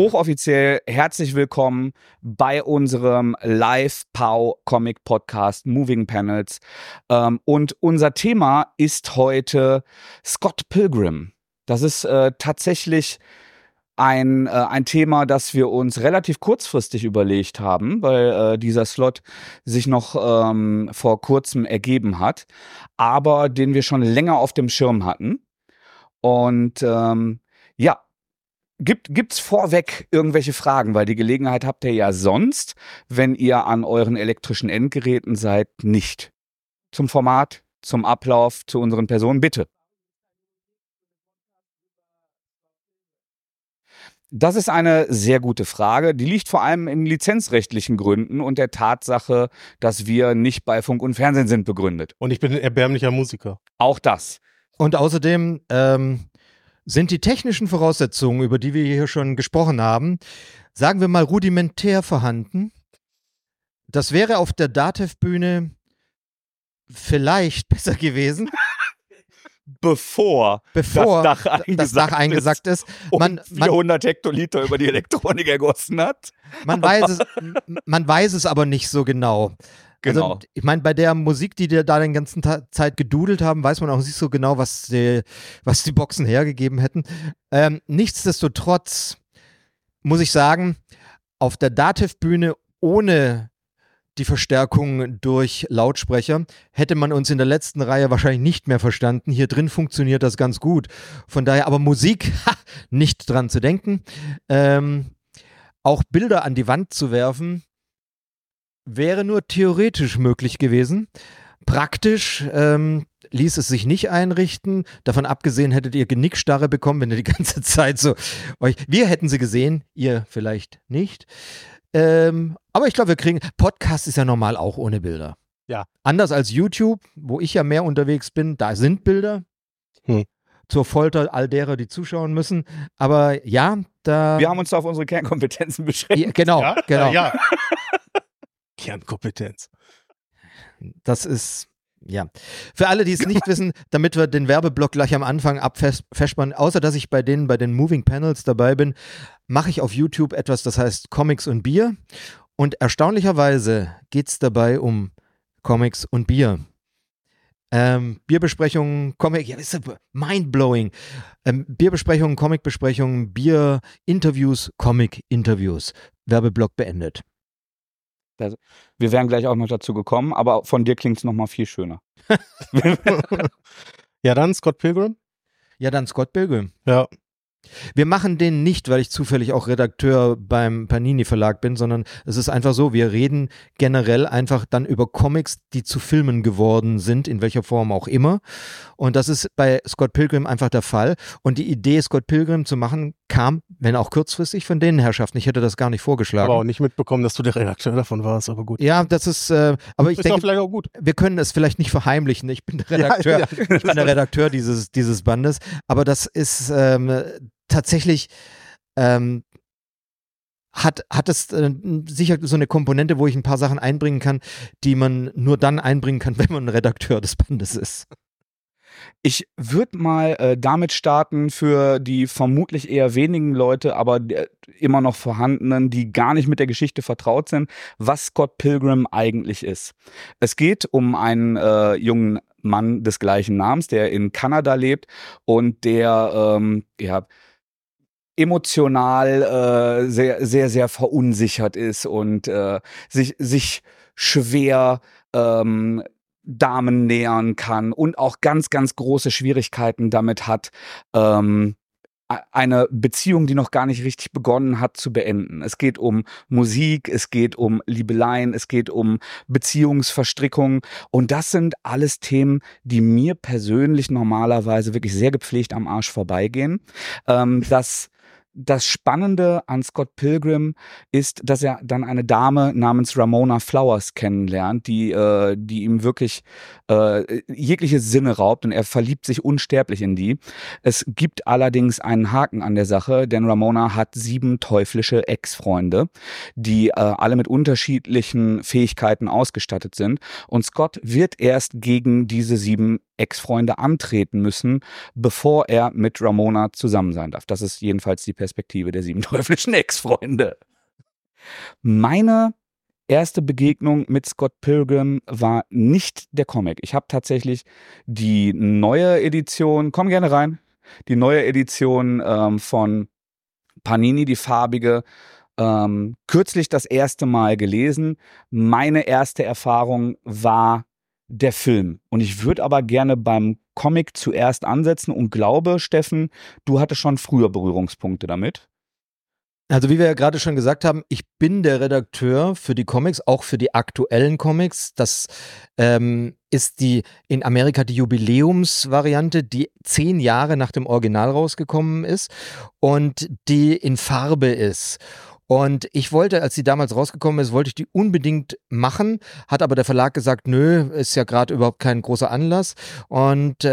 hochoffiziell herzlich willkommen bei unserem Live-POW-Comic-Podcast Moving Panels. Und unser Thema ist heute Scott Pilgrim. Das ist tatsächlich ein Thema, das wir uns relativ kurzfristig überlegt haben, weil dieser Slot sich noch vor kurzem ergeben hat, aber den wir schon länger auf dem Schirm hatten. Und ja, gibt's vorweg irgendwelche Fragen, weil die Gelegenheit habt ihr ja sonst, wenn ihr an euren elektrischen Endgeräten seid, nicht. Zum Format, zum Ablauf, zu unseren Personen, bitte. Das ist eine sehr gute Frage. Die liegt vor allem in lizenzrechtlichen Gründen und der Tatsache, dass wir nicht bei Funk und Fernsehen sind, begründet. Und ich bin ein erbärmlicher Musiker. Auch das. Und außerdem sind die technischen Voraussetzungen, über die wir hier schon gesprochen haben, sagen wir mal rudimentär vorhanden. Das wäre auf der DATEV-Bühne vielleicht besser gewesen. Bevor das Dach eingesackt ist. Und 400 Hektoliter über die Elektronik ergossen hat. Man weiß es aber nicht so genau. Genau. Also, ich meine, bei der Musik, die da den ganzen Zeit gedudelt haben, weiß man auch nicht so genau, was die Boxen hergegeben hätten. Nichtsdestotrotz muss ich sagen, auf der DATEV-Bühne ohne die Verstärkung durch Lautsprecher hätte man uns in der letzten Reihe wahrscheinlich nicht mehr verstanden. Hier drin funktioniert das ganz gut. Von daher aber Musik, nicht dran zu denken. Auch Bilder an die Wand zu werfen, wäre nur theoretisch möglich gewesen. Praktisch ließ es sich nicht einrichten. Davon abgesehen hättet ihr Genickstarre bekommen, wenn ihr die ganze Zeit so wir hätten sie gesehen, ihr vielleicht nicht. Aber ich glaube, wir kriegen. Podcast ist ja normal auch ohne Bilder. Ja. Anders als YouTube, wo ich ja mehr unterwegs bin, da sind Bilder. Zur Folter all derer, die zuschauen müssen. Aber ja, da. Wir haben uns da auf unsere Kernkompetenzen beschränkt. Ja, genau. Ja. Kernkompetenz. Das ist. Ja, für alle, die es nicht wissen, damit wir den Werbeblock gleich am Anfang festspannen, außer dass ich bei den Moving Panels dabei bin, mache ich auf YouTube etwas, das heißt Comics und Bier. Und erstaunlicherweise geht es dabei um Comics und Bier. Bierbesprechungen, Comic, ja, ist mindblowing. Bierbesprechungen, Comicbesprechungen, Bier-Interviews, Comic-Interviews. Werbeblock beendet. Wir wären gleich auch noch dazu gekommen, aber von dir klingt es nochmal viel schöner. Ja, dann Scott Pilgrim. Ja. Wir machen den nicht, weil ich zufällig auch Redakteur beim Panini Verlag bin, sondern es ist einfach so, wir reden generell einfach dann über Comics, die zu Filmen geworden sind, in welcher Form auch immer. Und das ist bei Scott Pilgrim einfach der Fall. Und die Idee, Scott Pilgrim zu machen, kam, wenn auch kurzfristig, von den Herrschaften. Ich hätte das gar nicht vorgeschlagen. Aber auch nicht mitbekommen, dass du der Redakteur davon warst, aber gut. Ja, das ist, aber ich denke, vielleicht auch gut. Wir können es vielleicht nicht verheimlichen. Ich bin der Redakteur, Ja. Ich bin der Redakteur dieses Bandes. Aber das ist tatsächlich hat es sicher so eine Komponente, wo ich ein paar Sachen einbringen kann, die man nur dann einbringen kann, wenn man ein Redakteur des Bandes ist. Ich würde mal damit starten für die vermutlich eher wenigen Leute, aber immer noch vorhandenen, die gar nicht mit der Geschichte vertraut sind, was Scott Pilgrim eigentlich ist. Es geht um einen jungen Mann des gleichen Namens, der in Kanada lebt und der emotional sehr, sehr, sehr verunsichert ist und sich schwer Damen nähern kann und auch ganz, ganz große Schwierigkeiten damit hat, eine Beziehung, die noch gar nicht richtig begonnen hat, zu beenden. Es geht um Musik, es geht um Liebeleien, es geht um Beziehungsverstrickungen und das sind alles Themen, die mir persönlich normalerweise wirklich sehr gepflegt am Arsch vorbeigehen. Das Spannende an Scott Pilgrim ist, dass er dann eine Dame namens Ramona Flowers kennenlernt, die ihm wirklich jegliche Sinne raubt und er verliebt sich unsterblich in die. Es gibt allerdings einen Haken an der Sache, denn Ramona hat 7 teuflische Ex-Freunde, die alle mit unterschiedlichen Fähigkeiten ausgestattet sind und Scott wird erst gegen diese 7 Ex-Freunde antreten müssen, bevor er mit Ramona zusammen sein darf. Das ist jedenfalls die Perspektive der 7 teuflischen Ex-Freunde. Meine erste Begegnung mit Scott Pilgrim war nicht der Comic. Ich habe tatsächlich die neue Edition, komm gerne rein, die neue Edition von Panini, die farbige, kürzlich das erste Mal gelesen. Meine erste Erfahrung war der Film. Und ich würde aber gerne beim Comic zuerst ansetzen und glaube, Steffen, du hattest schon früher Berührungspunkte damit. Also wie wir ja gerade schon gesagt haben, ich bin der Redakteur für die Comics, auch für die aktuellen Comics. Das ist in Amerika die Jubiläumsvariante, die 10 Jahre nach dem Original rausgekommen ist und die in Farbe ist. Und ich wollte, als die damals rausgekommen ist, wollte ich die unbedingt machen, hat aber der Verlag gesagt, nö, ist ja gerade überhaupt kein großer Anlass. Und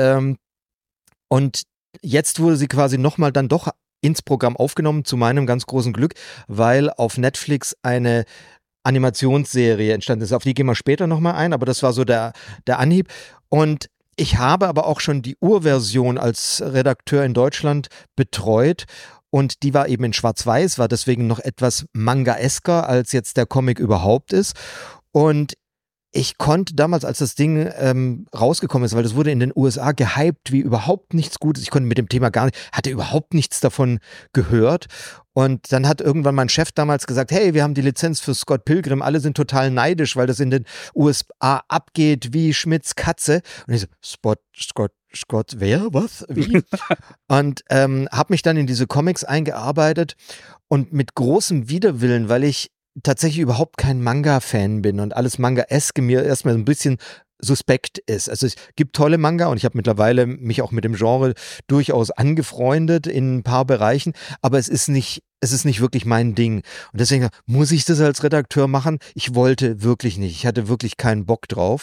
jetzt wurde sie quasi nochmal dann doch ins Programm aufgenommen, zu meinem ganz großen Glück, weil auf Netflix eine Animationsserie entstanden ist. Auf die gehen wir später nochmal ein, aber das war so der Anhieb. Und ich habe aber auch schon die Urversion als Redakteur in Deutschland betreut und die war eben in Schwarz-Weiß, war deswegen noch etwas manga-esker, als jetzt der Comic überhaupt ist. Und ich konnte damals, als das Ding rausgekommen ist, weil das wurde in den USA gehypt wie überhaupt nichts Gutes. Ich konnte mit dem Thema gar nicht, hatte überhaupt nichts davon gehört. Und dann hat irgendwann mein Chef damals gesagt, hey, wir haben die Lizenz für Scott Pilgrim, alle sind total neidisch, weil das in den USA abgeht wie Schmitz Katze. Und ich so, Scott, wer? Was? Wie? Und habe mich dann in diese Comics eingearbeitet und mit großem Widerwillen, weil ich tatsächlich überhaupt kein Manga-Fan bin und alles Manga-eske mir erstmal ein bisschen suspekt ist. Also es gibt tolle Manga und ich habe mittlerweile mich auch mit dem Genre durchaus angefreundet in ein paar Bereichen, aber es ist nicht wirklich mein Ding. Und deswegen muss ich das als Redakteur machen. Ich wollte wirklich nicht. Ich hatte wirklich keinen Bock drauf.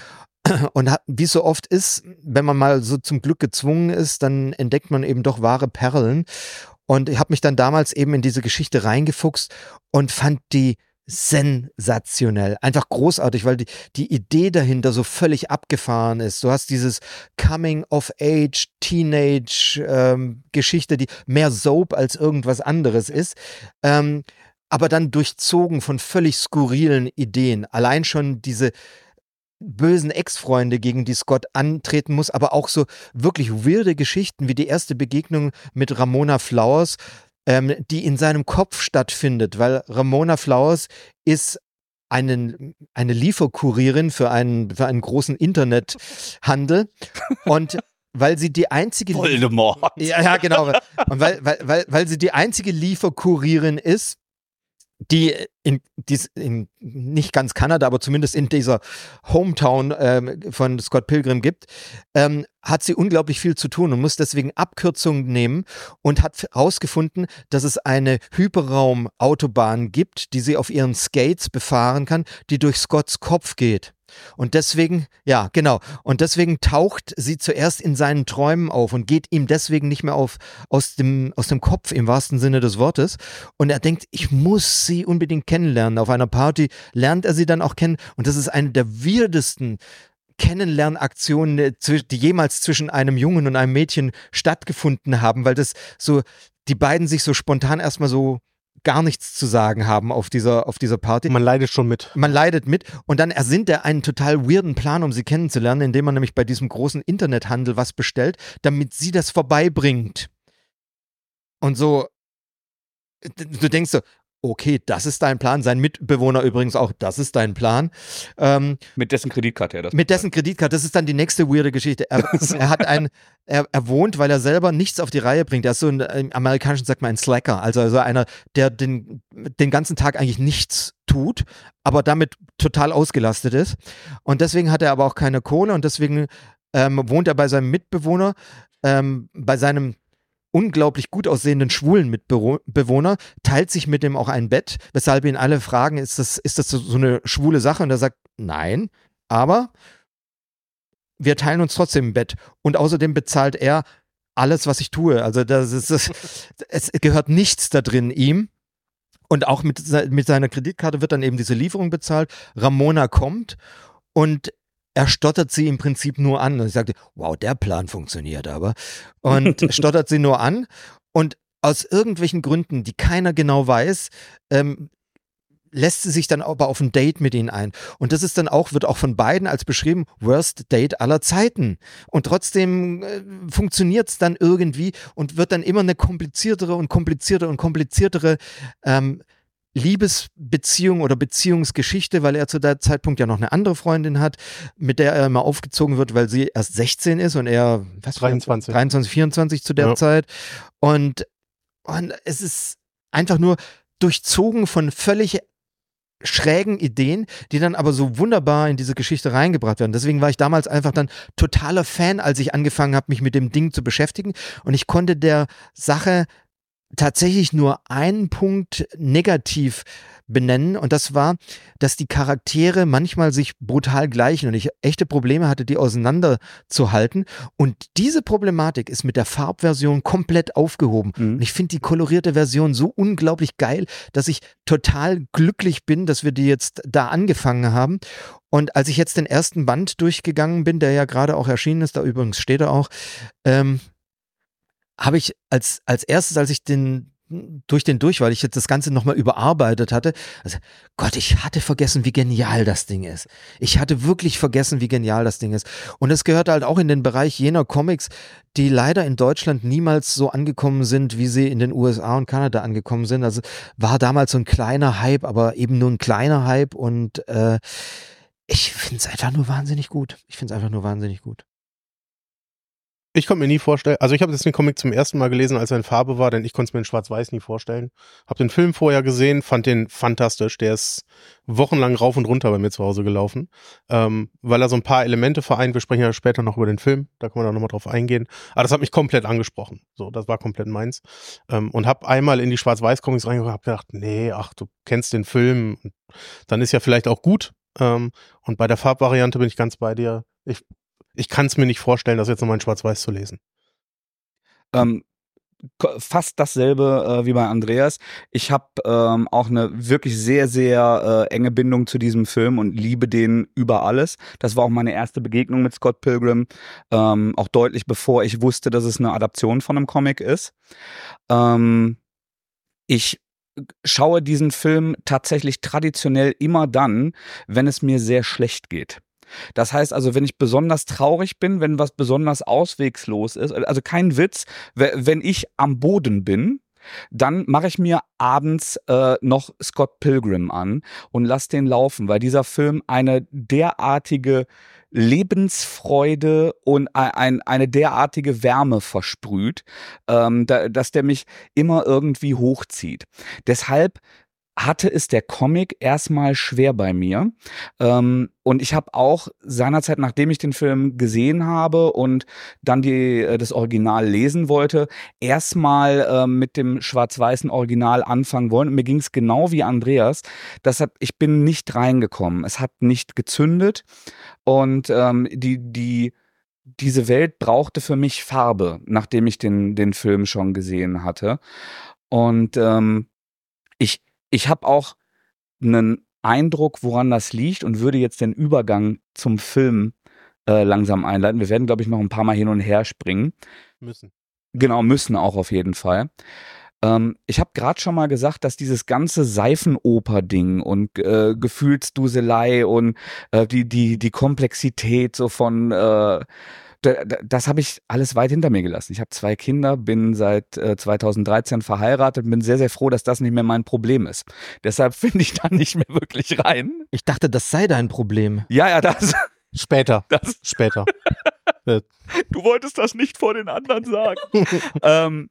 Und wie es so oft ist, wenn man mal so zum Glück gezwungen ist, dann entdeckt man eben doch wahre Perlen. Und ich habe mich dann damals eben in diese Geschichte reingefuchst und fand die sensationell, einfach großartig, weil die Idee dahinter so völlig abgefahren ist. Du hast dieses Coming-of-Age, Teenage-Geschichte, die mehr Soap als irgendwas anderes ist, aber dann durchzogen von völlig skurrilen Ideen. Allein schon diese bösen Ex-Freunde, gegen die Scott antreten muss, aber auch so wirklich weirde Geschichten wie die erste Begegnung mit Ramona Flowers, die in seinem Kopf stattfindet, weil Ramona Flowers ist eine Lieferkurierin für einen großen Internethandel und weil sie die einzige Voldemort. Ja, genau. Und weil sie die einzige Lieferkurierin ist, die in nicht ganz Kanada, aber zumindest in dieser Hometown von Scott Pilgrim gibt, hat sie unglaublich viel zu tun und muss deswegen Abkürzungen nehmen und hat herausgefunden, dass es eine Hyperraumautobahn gibt, die sie auf ihren Skates befahren kann, die durch Scotts Kopf geht. Und deswegen, ja, genau. Und deswegen taucht sie zuerst in seinen Träumen auf und geht ihm deswegen nicht mehr aus dem Kopf im wahrsten Sinne des Wortes. Und er denkt, ich muss sie unbedingt kennenlernen. Auf einer Party lernt er sie dann auch kennen. Und das ist eine der weirdesten Kennenlernaktionen, die jemals zwischen einem Jungen und einem Mädchen stattgefunden haben, weil das so, die beiden sich so spontan erstmal so gar nichts zu sagen haben auf dieser Party. Man leidet schon mit. Man leidet mit und dann ersinnt er einen total weirden Plan, um sie kennenzulernen, indem man nämlich bei diesem großen Internethandel was bestellt, damit sie das vorbeibringt. Und so, du denkst so, okay, das ist dein Plan. Sein Mitbewohner übrigens auch, das ist dein Plan. Mit dessen Kreditkarte er das. Mit dessen Kreditkarte, das ist dann die nächste weirde Geschichte. Er wohnt, weil er selber nichts auf die Reihe bringt. Er ist so im Amerikanischen sagt man ein Slacker, also einer, der den ganzen Tag eigentlich nichts tut, aber damit total ausgelastet ist. Und deswegen hat er aber auch keine Kohle und deswegen wohnt er bei seinem Mitbewohner, bei seinem unglaublich gut aussehenden schwulen Mitbewohner, teilt sich mit dem auch ein Bett, weshalb ihn alle fragen, ist das so eine schwule Sache? Und er sagt, nein, aber wir teilen uns trotzdem ein Bett. Und außerdem bezahlt er alles, was ich tue. Also es gehört nichts da drin ihm. Und auch mit seiner Kreditkarte wird dann eben diese Lieferung bezahlt. Ramona kommt und er stottert sie im Prinzip nur an. Und ich sagte, wow, der Plan funktioniert aber. Und stottert sie nur an. Und aus irgendwelchen Gründen, die keiner genau weiß, lässt sie sich dann aber auf ein Date mit ihnen ein. Und das ist dann auch, wird auch von beiden als beschrieben, worst Date aller Zeiten. Und trotzdem funktioniert es dann irgendwie und wird dann immer eine kompliziertere und kompliziertere Liebesbeziehung oder Beziehungsgeschichte, weil er zu der Zeitpunkt ja noch eine andere Freundin hat, mit der er immer aufgezogen wird, weil sie erst 16 ist und er 23, 24 zu der Zeit. Und es ist einfach nur durchzogen von völlig schrägen Ideen, die dann aber so wunderbar in diese Geschichte reingebracht werden. Deswegen war ich damals einfach dann totaler Fan, als ich angefangen habe, mich mit dem Ding zu beschäftigen. Und ich konnte der Sache tatsächlich nur einen Punkt negativ benennen, und das war, dass die Charaktere manchmal sich brutal gleichen und ich echte Probleme hatte, die auseinanderzuhalten, und diese Problematik ist mit der Farbversion komplett aufgehoben. Und ich finde die kolorierte Version so unglaublich geil, dass ich total glücklich bin, dass wir die jetzt da angefangen haben. Und als ich jetzt den ersten Band durchgegangen bin, der ja gerade auch erschienen ist, da übrigens steht er auch, habe ich als erstes, als ich weil ich jetzt das Ganze nochmal überarbeitet hatte, also Gott, ich hatte vergessen, wie genial das Ding ist. Ich hatte wirklich vergessen, wie genial das Ding ist. Und es gehört halt auch in den Bereich jener Comics, die leider in Deutschland niemals so angekommen sind, wie sie in den USA und Kanada angekommen sind. Also war damals so ein kleiner Hype, aber eben nur ein kleiner Hype, und ich finde es einfach nur wahnsinnig gut. Ich konnte mir nie vorstellen, also ich habe jetzt den Comic zum ersten Mal gelesen, als er in Farbe war, denn ich konnte es mir in Schwarz-Weiß nie vorstellen. Habe den Film vorher gesehen, fand den fantastisch. Der ist wochenlang rauf und runter bei mir zu Hause gelaufen, weil er so ein paar Elemente vereint. Wir sprechen ja später noch über den Film, da können wir dann nochmal drauf eingehen. Aber das hat mich komplett angesprochen. So, das war komplett meins. Und habe einmal in die Schwarz-Weiß-Comics reingeguckt und habe gedacht, nee, ach, du kennst den Film, dann ist ja vielleicht auch gut. Und bei der Farbvariante bin ich ganz bei dir. Ich kann es mir nicht vorstellen, das jetzt nochmal in Schwarz-Weiß zu lesen. Fast dasselbe wie bei Andreas. Ich habe auch eine wirklich sehr, sehr enge Bindung zu diesem Film und liebe den über alles. Das war auch meine erste Begegnung mit Scott Pilgrim, auch deutlich bevor ich wusste, dass es eine Adaption von einem Comic ist. Ich schaue diesen Film tatsächlich traditionell immer dann, wenn es mir sehr schlecht geht. Das heißt also, wenn ich besonders traurig bin, wenn was besonders auswegslos ist, also kein Witz, wenn ich am Boden bin, dann mache ich mir abends noch Scott Pilgrim an und lasse den laufen, weil dieser Film eine derartige Lebensfreude und eine derartige Wärme versprüht, dass der mich immer irgendwie hochzieht. Deshalb hatte es der Comic erstmal schwer bei mir. Und ich habe auch seinerzeit, nachdem ich den Film gesehen habe und dann das Original lesen wollte, erstmal mit dem schwarz-weißen Original anfangen wollen. Und mir ging es genau wie Andreas. Ich bin nicht reingekommen. Es hat nicht gezündet. Und diese Welt brauchte für mich Farbe, nachdem ich den Film schon gesehen hatte. Und ich habe auch einen Eindruck, woran das liegt, und würde jetzt den Übergang zum Film langsam einleiten. Wir werden, glaube ich, noch ein paar Mal hin und her springen. Müssen auch auf jeden Fall. Ich habe gerade schon mal gesagt, dass dieses ganze Seifenoper-Ding und Gefühlsduselei und die Komplexität so von das habe ich alles weit hinter mir gelassen. Ich habe 2 Kinder, bin seit 2013 verheiratet und bin sehr, sehr froh, dass das nicht mehr mein Problem ist. Deshalb finde ich da nicht mehr wirklich rein. Ich dachte, das sei dein Problem. Ja, das. Später. Du wolltest das nicht vor den anderen sagen.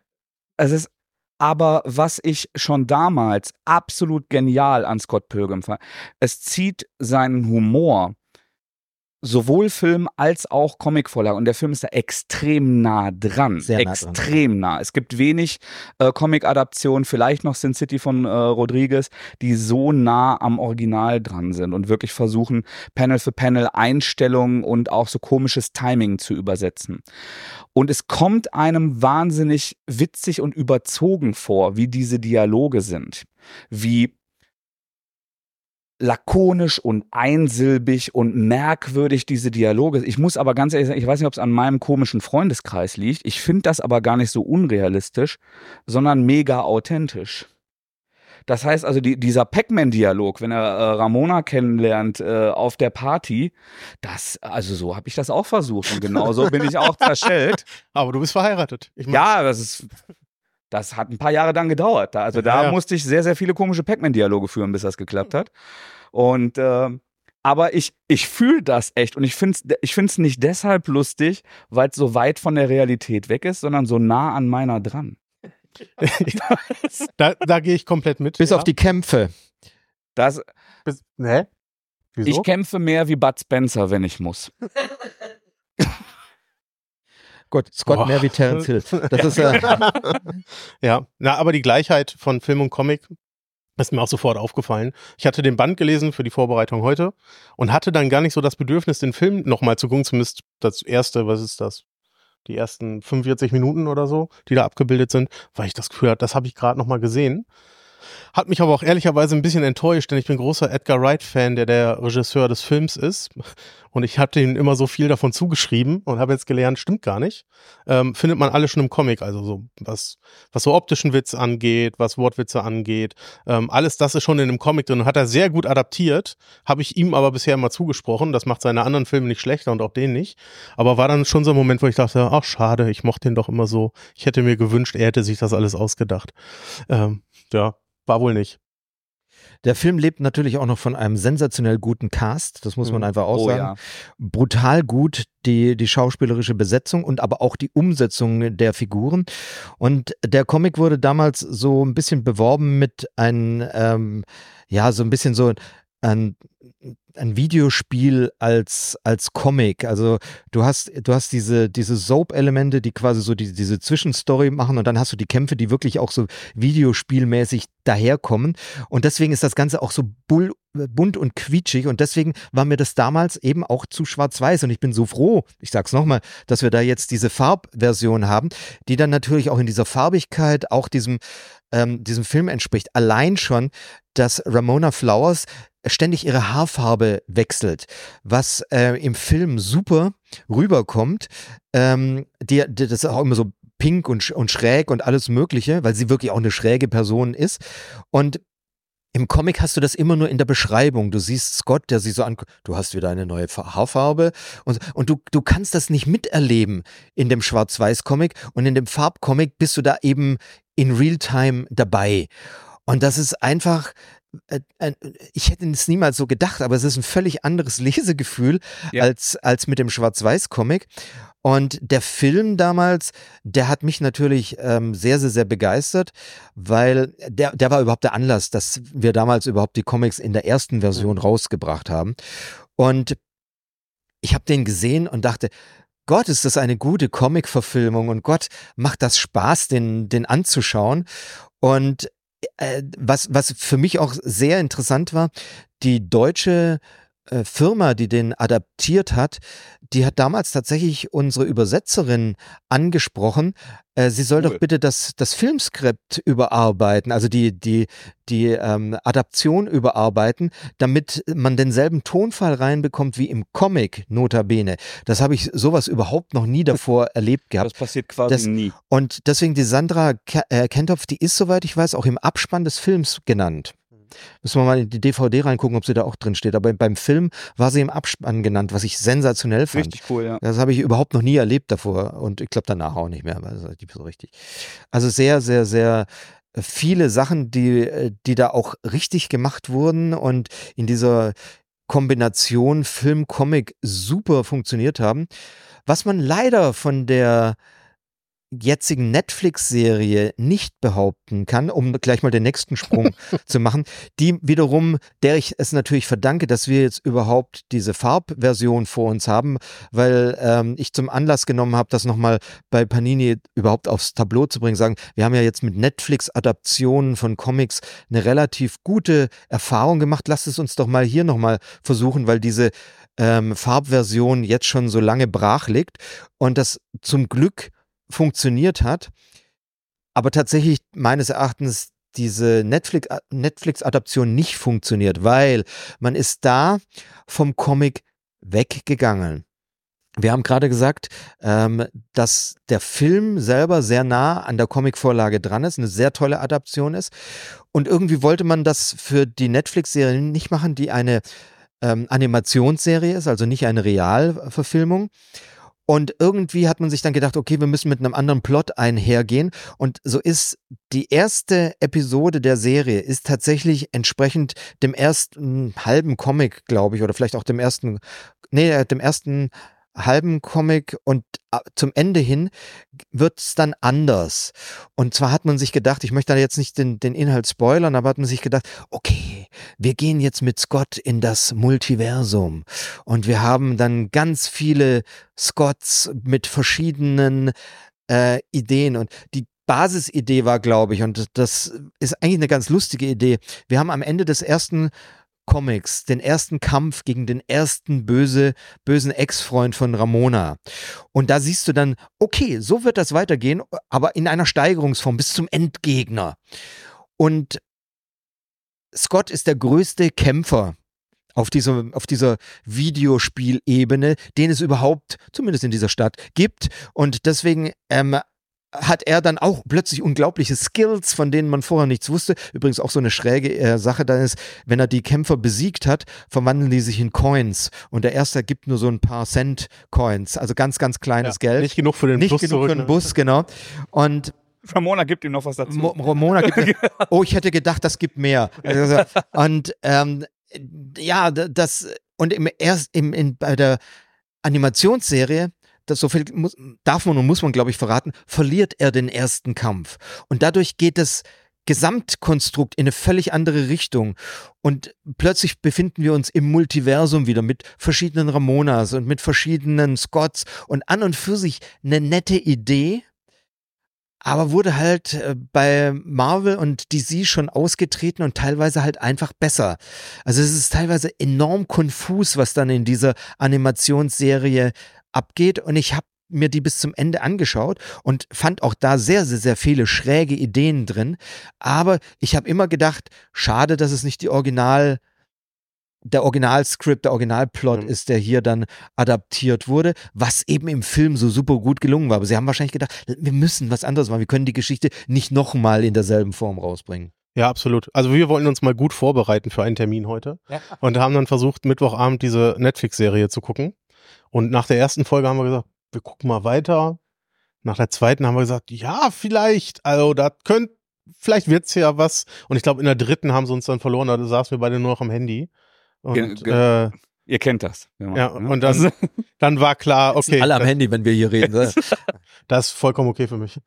Aber was ich schon damals absolut genial an Scott Pilgrim fand, es zieht seinen Humor, sowohl Film als auch Comicvorlage. Und der Film ist da extrem nah dran. Extrem nah. Es gibt wenig Comic-Adaptionen, vielleicht noch Sin City von Rodriguez, die so nah am Original dran sind und wirklich versuchen, Panel für Panel Einstellungen und auch so komisches Timing zu übersetzen. Und es kommt einem wahnsinnig witzig und überzogen vor, wie diese Dialoge sind. Wie lakonisch und einsilbig und merkwürdig, diese Dialoge. Ich muss aber ganz ehrlich sagen, ich weiß nicht, ob es an meinem komischen Freundeskreis liegt. Ich finde das aber gar nicht so unrealistisch, sondern mega authentisch. Das heißt also, dieser Pac-Man-Dialog, wenn er Ramona kennenlernt auf der Party, also so habe ich das auch versucht und genauso bin ich auch zerschellt. Aber du bist verheiratet. Ja, das hat ein paar Jahre dann gedauert. Da musste ich sehr, sehr viele komische Pac-Man-Dialoge führen, bis das geklappt hat. Und aber ich fühle das echt und ich find's nicht deshalb lustig, weil es so weit von der Realität weg ist, sondern so nah an meiner dran. da gehe ich komplett mit. Bis auf die Kämpfe. Hä? Wieso? Ich kämpfe mehr wie Bud Spencer, wenn ich muss. Gut, Scott mehr wie Terence Hill. Das ist ja, aber die Gleichheit von Film und Comic ist mir auch sofort aufgefallen. Ich hatte den Band gelesen für die Vorbereitung heute und hatte dann gar nicht so das Bedürfnis, den Film nochmal zu gucken, zumindest das erste, was ist das? Die ersten 45 Minuten oder so, die da abgebildet sind, weil ich das Gefühl hatte, das habe ich gerade nochmal gesehen. Hat mich aber auch ehrlicherweise ein bisschen enttäuscht, denn ich bin großer Edgar Wright-Fan, der Regisseur des Films ist. Und ich habe ihm immer so viel davon zugeschrieben und habe jetzt gelernt, stimmt gar nicht. Findet man alle schon im Comic, also so was so optischen Witz angeht, was Wortwitze angeht. Alles das ist schon in dem Comic drin und hat er sehr gut adaptiert. Habe ich ihm aber bisher immer zugesprochen. Das macht seine anderen Filme nicht schlechter und auch den nicht. Aber war dann schon so ein Moment, wo ich dachte, ach schade, ich mochte den doch immer so. Ich hätte mir gewünscht, er hätte sich das alles ausgedacht. Ja. War wohl nicht. Der Film lebt natürlich auch noch von einem sensationell guten Cast, das muss man einfach auch sagen. Ja. Brutal gut die schauspielerische Besetzung und aber auch die Umsetzung der Figuren. Und der Comic wurde damals so ein bisschen beworben mit einem, so ein bisschen so ein Videospiel als Comic. Also du hast diese Soap-Elemente, die quasi so diese Zwischenstory machen und dann hast du die Kämpfe, die wirklich auch so videospielmäßig daherkommen. Und deswegen ist das Ganze auch so bunt und quietschig und deswegen war mir das damals eben auch zu schwarz-weiß und ich bin so froh, ich sag's nochmal, dass wir da jetzt diese Farbversion haben, die dann natürlich auch in dieser Farbigkeit auch diesem Film entspricht. Allein schon, dass Ramona Flowers ständig ihre Haarfarbe wechselt, was im Film super rüberkommt. Das ist auch immer so pink und schräg und alles Mögliche, weil sie wirklich auch eine schräge Person ist. Und im Comic hast du das immer nur in der Beschreibung. Du siehst Scott, der sich so anguckt, du hast wieder eine neue Haarfarbe und du kannst das nicht miterleben in dem Schwarz-Weiß-Comic und in dem Farb-Comic bist du da eben in Realtime dabei. Und das ist einfach, ich hätte es niemals so gedacht, aber es ist ein völlig anderes Lesegefühl als mit dem Schwarz-Weiß-Comic. Und der Film damals, der hat mich natürlich sehr, sehr, sehr begeistert, weil der war überhaupt der Anlass, dass wir damals überhaupt die Comics in der ersten Version rausgebracht haben. Und ich habe den gesehen und dachte, Gott, ist das eine gute Comic-Verfilmung und Gott, macht das Spaß, den anzuschauen. Und was für mich auch sehr interessant war, die deutsche Firma, die den adaptiert hat, die hat damals tatsächlich unsere Übersetzerin angesprochen. Sie soll doch bitte das Filmskript überarbeiten, also die Adaption überarbeiten, damit man denselben Tonfall reinbekommt wie im Comic, notabene. Das habe ich sowas überhaupt noch nie davor erlebt gehabt. Das passiert quasi nie. Und deswegen die Sandra Kentopf, die ist, soweit ich weiß, auch im Abspann des Films genannt. Müssen wir mal in die DVD reingucken, ob sie da auch drin steht. Aber beim Film war sie im Abspann genannt, was ich sensationell fand. Richtig cool, ja. Das habe ich überhaupt noch nie erlebt davor. Und ich glaube danach auch nicht mehr. Also, so richtig. Also sehr, sehr, sehr viele Sachen, die da auch richtig gemacht wurden und in dieser Kombination Film-Comic super funktioniert haben. Was man leider von der jetzigen Netflix-Serie nicht behaupten kann, um gleich mal den nächsten Sprung zu machen, die wiederum, der ich es natürlich verdanke, dass wir jetzt überhaupt diese Farbversion vor uns haben, weil ich zum Anlass genommen habe, das nochmal bei Panini überhaupt aufs Tableau zu bringen, sagen, wir haben ja jetzt mit Netflix-Adaptionen von Comics eine relativ gute Erfahrung gemacht, lasst es uns doch mal hier nochmal versuchen, weil diese Farbversion jetzt schon so lange brach liegt und das zum Glück funktioniert hat, aber tatsächlich meines Erachtens diese Netflix-Adaption nicht funktioniert, weil man ist da vom Comic weggegangen. Wir haben gerade gesagt, dass der Film selber sehr nah an der Comicvorlage dran ist, eine sehr tolle Adaption ist. Und irgendwie wollte man das für die Netflix-Serie nicht machen, die eine Animationsserie ist, also nicht eine Realverfilmung. Und irgendwie hat man sich dann gedacht, okay, wir müssen mit einem anderen Plot einhergehen. Und so ist die erste Episode der Serie ist tatsächlich entsprechend dem ersten halben Comic, glaube ich, oder vielleicht auch dem ersten halben Comic, und zum Ende hin wird es dann anders. Und zwar hat man sich gedacht, ich möchte da jetzt nicht den Inhalt spoilern, aber hat man sich gedacht, okay, wir gehen jetzt mit Scott in das Multiversum und wir haben dann ganz viele Scotts mit verschiedenen Ideen, und die Basisidee war, glaube ich, und das ist eigentlich eine ganz lustige Idee, wir haben am Ende des ersten Comics den ersten Kampf gegen den ersten bösen Ex-Freund von Ramona. Und da siehst du dann, okay, so wird das weitergehen, aber in einer Steigerungsform bis zum Endgegner. Und Scott ist der größte Kämpfer auf dieser Videospielebene, den es überhaupt, zumindest in dieser Stadt, gibt. Und deswegen hat er dann auch plötzlich unglaubliche Skills, von denen man vorher nichts wusste. Übrigens auch so eine schräge Sache dann ist, wenn er die Kämpfer besiegt hat, verwandeln die sich in Coins. Und der erste gibt nur so ein paar Cent-Coins, also ganz, ganz kleines Geld. Nicht genug für den Bus. Nicht genug für den Bus, genau. Und Ramona gibt ihm noch was dazu. Ramona gibt ich hätte gedacht, das gibt mehr. Also, und ja, das, und bei der Animationsserie, das so viel darf man und muss man, glaube ich, verraten, verliert er den ersten Kampf. Und dadurch geht das Gesamtkonstrukt in eine völlig andere Richtung. Und plötzlich befinden wir uns im Multiversum wieder mit verschiedenen Ramonas und mit verschiedenen Scotts und an und für sich eine nette Idee, aber wurde halt bei Marvel und DC schon ausgetreten und teilweise halt einfach besser. Also es ist teilweise enorm konfus, was dann in dieser Animationsserie abgeht, und ich habe mir die bis zum Ende angeschaut und fand auch da sehr, sehr, sehr viele schräge Ideen drin, aber ich habe immer gedacht, schade, dass es nicht der Originalscript, der Originalplot ist, der hier dann adaptiert wurde, was eben im Film so super gut gelungen war. Aber sie haben wahrscheinlich gedacht, wir müssen was anderes machen, wir können die Geschichte nicht nochmal in derselben Form rausbringen. Ja, absolut. Also wir wollten uns mal gut vorbereiten für einen Termin heute und haben dann versucht, Mittwochabend diese Netflix-Serie zu gucken. Und nach der ersten Folge haben wir gesagt, wir gucken mal weiter. Nach der zweiten haben wir gesagt, ja, vielleicht, also vielleicht wird's ja was. Und ich glaube, in der dritten haben sie uns dann verloren, da saßen wir beide nur noch am Handy. Und, ihr kennt das. Ja, und dann war klar, okay. Alle am Handy, wenn wir hier reden. Das ist vollkommen okay für mich.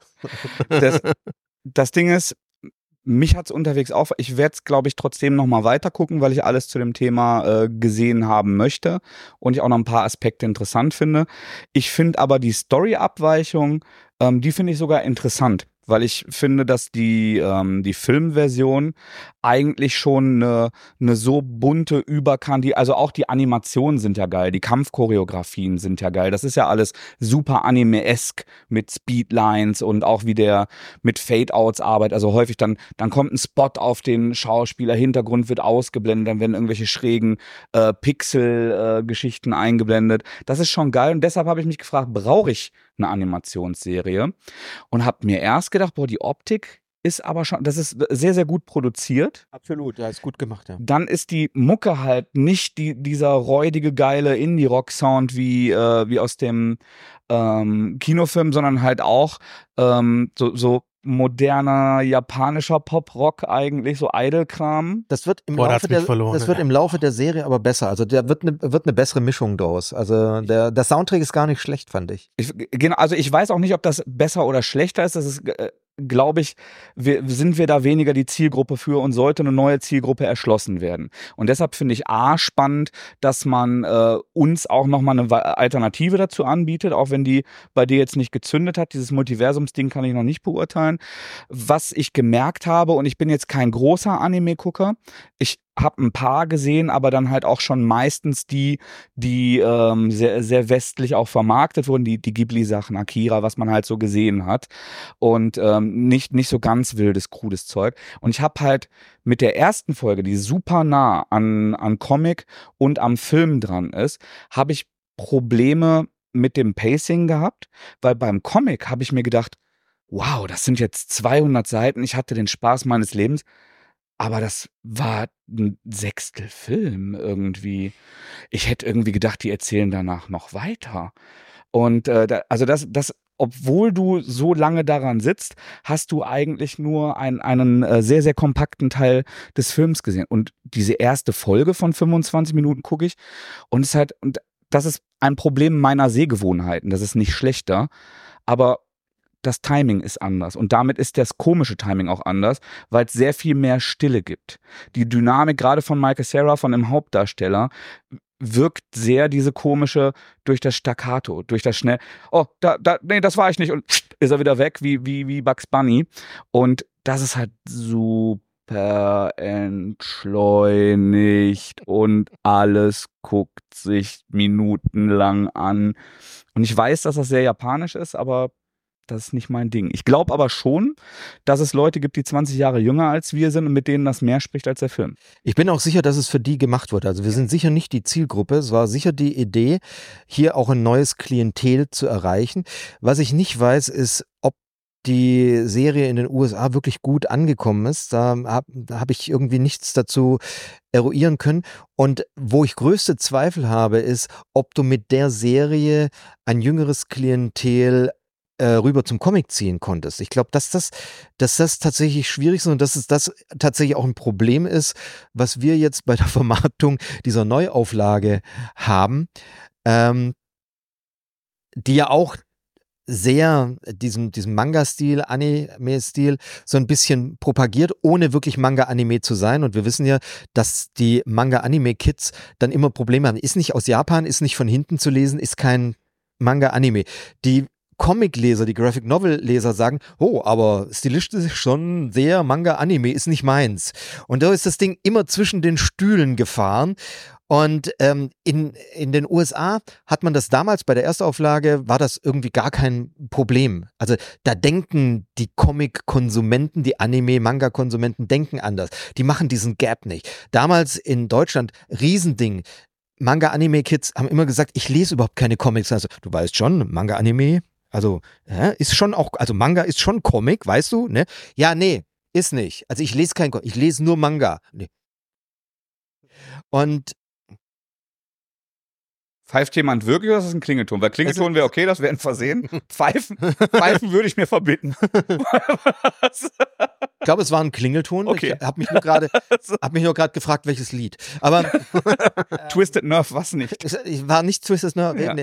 Das Ding ist, mich hat's unterwegs auch, ich werde es, glaube ich, trotzdem nochmal weiter gucken, weil ich alles zu dem Thema gesehen haben möchte und ich auch noch ein paar Aspekte interessant finde. Ich finde aber die Story-Abweichung, die finde ich sogar interessant, weil ich finde, dass die Filmversion eigentlich schon eine so bunte Überkante, also auch die Animationen sind ja geil, die Kampfchoreografien sind ja geil, das ist ja alles super anime-esk mit Speedlines und auch wie der mit Fade-Outs arbeitet, also häufig dann kommt ein Spot auf den Schauspieler, Hintergrund wird ausgeblendet, dann werden irgendwelche schrägen Pixel-Geschichten eingeblendet, das ist schon geil und deshalb habe ich mich gefragt, brauche ich eine Animationsserie und habe mir erst gedacht, boah, die Optik ist aber schon, das ist sehr, sehr gut produziert. Absolut, ja, ist gut gemacht, ja. Dann ist die Mucke halt nicht dieser räudige, geile Indie-Rock-Sound wie aus dem Kinofilm, sondern halt auch so moderner japanischer Pop-Rock eigentlich, so Idol-Kram. Das wird im Laufe der Serie aber besser. Also da wird eine bessere Mischung draus. Also der Soundtrack ist gar nicht schlecht, fand ich. Genau, also ich weiß auch nicht, ob das besser oder schlechter ist. Das ist, glaube ich, sind wir da weniger die Zielgruppe für und sollte eine neue Zielgruppe erschlossen werden. Und deshalb finde ich spannend, dass man uns auch nochmal eine Alternative dazu anbietet, auch wenn die bei dir jetzt nicht gezündet hat. Dieses Multiversumsding kann ich noch nicht beurteilen. Was ich gemerkt habe, und ich bin jetzt kein großer Anime-Gucker, ich habe ein paar gesehen, aber dann halt auch schon meistens die sehr, sehr westlich auch vermarktet wurden, die Ghibli-Sachen, Akira, was man halt so gesehen hat. Und nicht so ganz wildes, krudes Zeug. Und ich habe halt mit der ersten Folge, die super nah an Comic und am Film dran ist, habe ich Probleme mit dem Pacing gehabt, weil beim Comic habe ich mir gedacht, wow, das sind jetzt 200 Seiten, ich hatte den Spaß meines Lebens. Aber das war ein Sechstel Film irgendwie. Ich hätte irgendwie gedacht, die erzählen danach noch weiter. Und also das, obwohl du so lange daran sitzt, hast du eigentlich nur einen sehr, sehr kompakten Teil des Films gesehen. Und diese erste Folge von 25 Minuten gucke ich und und das ist ein Problem meiner Sehgewohnheiten. Das ist nicht schlechter, aber das Timing ist anders und damit ist das komische Timing auch anders, weil es sehr viel mehr Stille gibt. Die Dynamik gerade von Michael Cera, von dem Hauptdarsteller, wirkt sehr diese komische durch das Staccato, durch das schnell, nee, das war ich nicht und ist er wieder weg, wie Bugs Bunny. Und das ist halt super entschleunigt und alles guckt sich minutenlang an. Und ich weiß, dass das sehr japanisch ist, aber das ist nicht mein Ding. Ich glaube aber schon, dass es Leute gibt, die 20 Jahre jünger als wir sind und mit denen das mehr spricht als der Film. Ich bin auch sicher, dass es für die gemacht wurde. Also wir sind sicher nicht die Zielgruppe. Es war sicher die Idee, hier auch ein neues Klientel zu erreichen. Was ich nicht weiß, ist, ob die Serie in den USA wirklich gut angekommen ist. Da hab ich irgendwie nichts dazu eruieren können. Und wo ich größte Zweifel habe, ist, ob du mit der Serie ein jüngeres Klientel rüber zum Comic ziehen konntest. Ich glaube, dass das tatsächlich schwierig ist und dass es das tatsächlich auch ein Problem ist, was wir jetzt bei der Vermarktung dieser Neuauflage haben, die ja auch sehr diesem Manga-Stil, Anime-Stil so ein bisschen propagiert, ohne wirklich Manga-Anime zu sein. Und wir wissen ja, dass die Manga-Anime-Kids dann immer Probleme haben. Ist nicht aus Japan, ist nicht von hinten zu lesen, ist kein Manga-Anime. Die Comic-Leser, die Graphic-Novel-Leser sagen, oh, aber stilistisch schon sehr Manga-Anime, ist nicht meins. Und da ist das Ding immer zwischen den Stühlen gefahren. Und in den USA hat man das damals bei der Erstauflage, war das irgendwie gar kein Problem. Also da denken die Comic-Konsumenten, die Anime-Manga-Konsumenten denken anders. Die machen diesen Gap nicht. Damals in Deutschland, Riesending. Manga-Anime-Kids haben immer gesagt, ich lese überhaupt keine Comics. Also du weißt schon, Manga-Anime, also ist schon auch, also Manga ist schon Comic, weißt du, ne? Ja, nee, ist nicht. Also ich lese kein Comic, ich lese nur Manga. Nee. Und Pfeift jemand wirklich oder ist das ein Klingelton? Weil Klingelton wäre okay, das wäre ein Versehen. Pfeifen würde ich mir verbieten. Ich glaube, es war ein Klingelton. Okay. Ich habe mich nur gerade gefragt, welches Lied. Aber Twisted Nerve, was nicht? Ich war nicht Twisted Nerve. Ja.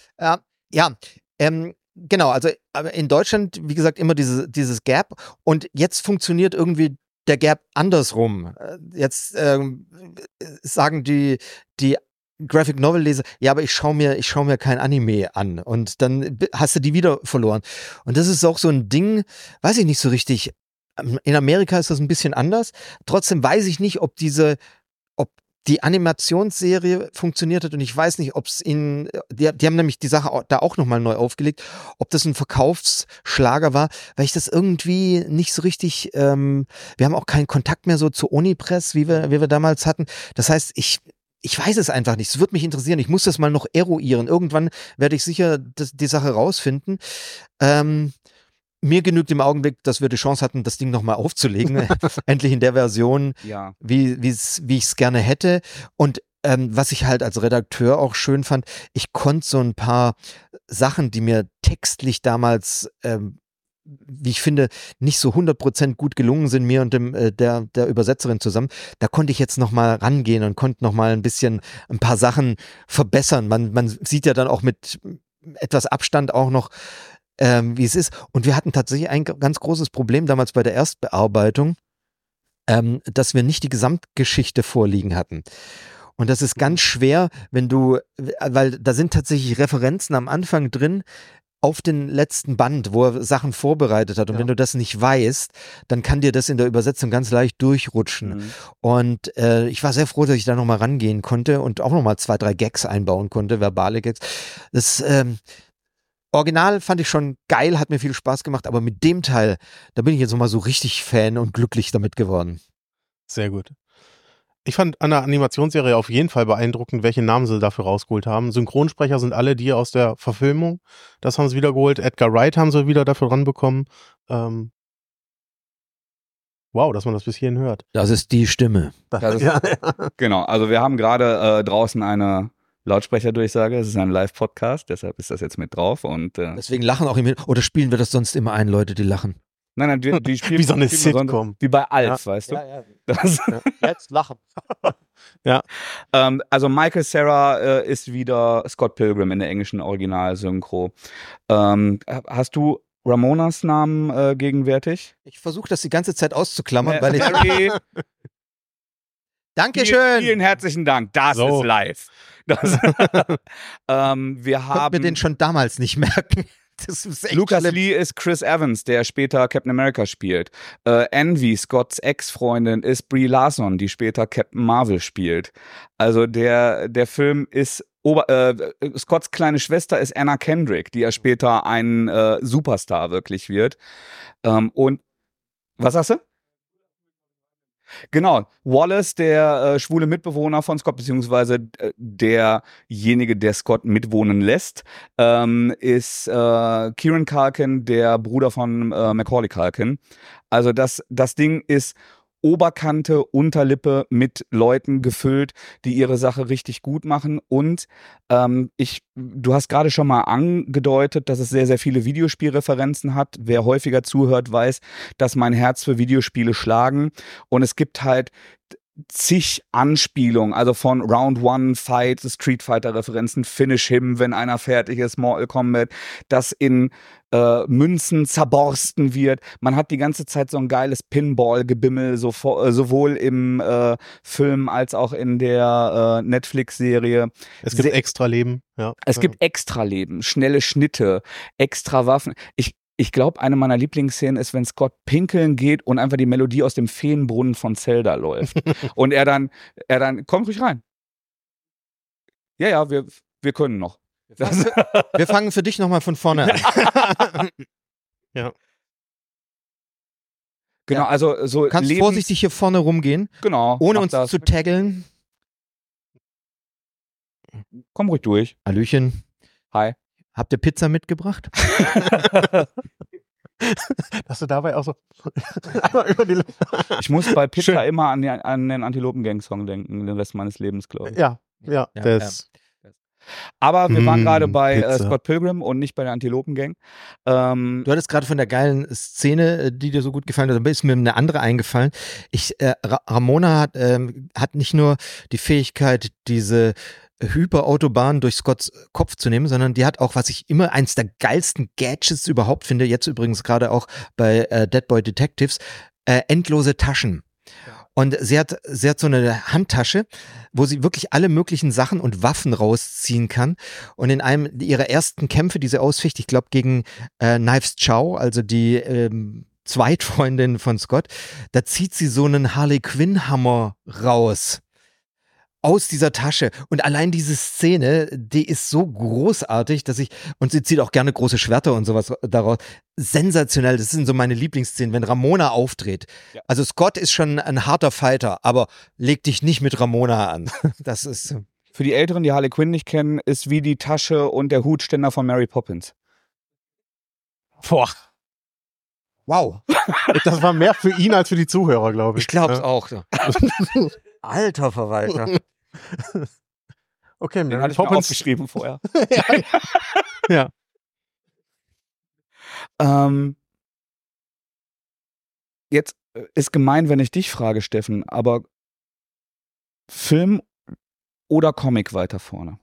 Nee. Genau, also aber in Deutschland, wie gesagt, immer dieses Gap und jetzt funktioniert irgendwie der Gap andersrum. Jetzt sagen die Graphic Novel Leser, ja, aber ich schau mir kein Anime an und dann hast du die wieder verloren. Und das ist auch so ein Ding, weiß ich nicht so richtig. In Amerika ist das ein bisschen anders. Trotzdem weiß ich nicht, ob die Animationsserie funktioniert hat und ich weiß nicht, ob es die haben nämlich die Sache da auch nochmal neu aufgelegt, ob das ein Verkaufsschlager war, weil ich das irgendwie nicht so richtig, wir haben auch keinen Kontakt mehr so zur Unipress, wie wir damals hatten. Das heißt, ich weiß es einfach nicht. Es würde mich interessieren. Ich muss das mal noch eruieren. Irgendwann werde ich sicher die Sache rausfinden. Mir genügt im Augenblick, dass wir die Chance hatten, das Ding nochmal aufzulegen. Endlich in der Version, ja, wie ich es gerne hätte. Und was ich halt als Redakteur auch schön fand, ich konnte so ein paar Sachen, die mir textlich damals wie ich finde, nicht so 100% gut gelungen sind, mir und der Übersetzerin zusammen, da konnte ich jetzt nochmal rangehen und konnte nochmal ein paar Sachen verbessern. Man sieht ja dann auch mit etwas Abstand auch noch, wie es ist. Und wir hatten tatsächlich ein ganz großes Problem damals bei der Erstbearbeitung, dass wir nicht die Gesamtgeschichte vorliegen hatten. Und das ist ganz schwer, weil da sind tatsächlich Referenzen am Anfang drin, auf den letzten Band, wo er Sachen vorbereitet hat. Und wenn du das nicht weißt, dann kann dir das in der Übersetzung ganz leicht durchrutschen. Und ich war sehr froh, dass ich da nochmal rangehen konnte und auch nochmal 2, 3 Gags einbauen konnte, verbale Gags. Das Original fand ich schon geil, hat mir viel Spaß gemacht, aber mit dem Teil, da bin ich jetzt nochmal so richtig Fan und glücklich damit geworden. Sehr gut. Ich fand an der Animationsserie auf jeden Fall beeindruckend, welche Namen sie dafür rausgeholt haben. Synchronsprecher sind alle die aus der Verfilmung. Das haben sie wiedergeholt. Edgar Wright haben sie wieder dafür ranbekommen. Wow, dass man das bis hierhin hört. Das ist die Stimme. Genau, also wir haben gerade draußen eine Lautsprecherdurchsage. Es ist ein Live-Podcast, deshalb ist das jetzt mit drauf. Und deswegen lachen auch immer. Oder spielen wir das sonst immer ein, Leute, die lachen? Nein, die spielen wie so eine Sitcom. Wie bei Alf, weißt du? Ja. Jetzt lachen. Ja. Also Michael Cera ist wieder Scott Pilgrim in der englischen Originalsynchro. Hast du Ramonas Namen gegenwärtig? Ich versuche das die ganze Zeit auszuklammern, weil ich... Mary, Dankeschön! Vielen herzlichen Dank. Das ist live. Wir haben mir den schon damals nicht merken. Das ist echt Lucas schlimm. Lee ist Chris Evans, der später Captain America spielt. Envy, Scotts Ex-Freundin, ist Brie Larson, die später Captain Marvel spielt. Also der Film ist Scotts kleine Schwester ist Anna Kendrick, die ja später ein Superstar wirklich wird. Und was sagst du? Genau, Wallace, der schwule Mitbewohner von Scott, beziehungsweise derjenige, der Scott mitwohnen lässt, ist Kieran Culkin, der Bruder von Macaulay Culkin. Also das Ding ist Oberkante, Unterlippe mit Leuten gefüllt, die ihre Sache richtig gut machen. Und du hast gerade schon mal angedeutet, dass es sehr, sehr viele Videospielreferenzen hat. Wer häufiger zuhört, weiß, dass mein Herz für Videospiele schlagen. Und es gibt halt zig Anspielungen, also von Round One Fight, Street Fighter Referenzen, Finish Him, wenn einer fertig ist, Mortal Kombat, das in Münzen zerborsten wird. Man hat die ganze Zeit so ein geiles Pinball-Gebimmel, sowohl im Film als auch in der Netflix-Serie. Es gibt Extra-Leben. Ja. Es gibt Extra-Leben, schnelle Schnitte, extra Waffen. Ich glaube, eine meiner Lieblingsszenen ist, wenn Scott pinkeln geht und einfach die Melodie aus dem Feenbrunnen von Zelda läuft. Und er dann, komm ruhig rein. Ja, wir können noch. Wir fangen für dich nochmal von vorne an. Ja. Genau, also so. Du kannst vorsichtig hier vorne rumgehen. Genau. Ohne uns zu taggeln. Komm ruhig durch. Hallöchen. Hi. Habt ihr Pizza mitgebracht? Dass du dabei auch so einmal über die Ich muss bei Pizza immer an den Antilopen-Gang-Song denken, den Rest meines Lebens, glaube ich. Ja. Aber wir waren gerade bei Scott Pilgrim und nicht bei der Antilopen-Gang. Du hattest gerade von der geilen Szene, die dir so gut gefallen hat, aber ist mir eine andere eingefallen. Ramona hat nicht nur die Fähigkeit, diese Hyperautobahn durch Scotts Kopf zu nehmen, sondern die hat auch, was ich immer eins der geilsten Gadgets überhaupt finde, jetzt übrigens gerade auch bei Dead Boy Detectives, endlose Taschen. Und sie hat so eine Handtasche, wo sie wirklich alle möglichen Sachen und Waffen rausziehen kann. Und in einem ihrer ersten Kämpfe, die sie ausficht, ich glaube gegen Knives Chow, also die Zweitfreundin von Scott, da zieht sie so einen Harley Quinn Hammer raus. Aus dieser Tasche. Und allein diese Szene, die ist so großartig, und sie zieht auch gerne große Schwerter und sowas daraus. Sensationell, das sind so meine Lieblingsszenen, wenn Ramona auftritt. Ja. Also Scott ist schon ein harter Fighter, aber leg dich nicht mit Ramona an. Das ist... Für die Älteren, die Harley Quinn nicht kennen, ist wie die Tasche und der Hutständer von Mary Poppins. Boah. Wow. Das war mehr für ihn als für die Zuhörer, glaube ich. Ich glaube es auch. Alter Verwalter. Okay, den hatte ich mir aufgeschrieben vorher. Ja. Jetzt ist gemein, wenn ich dich frage, Steffen, aber Film oder Comic weiter vorne?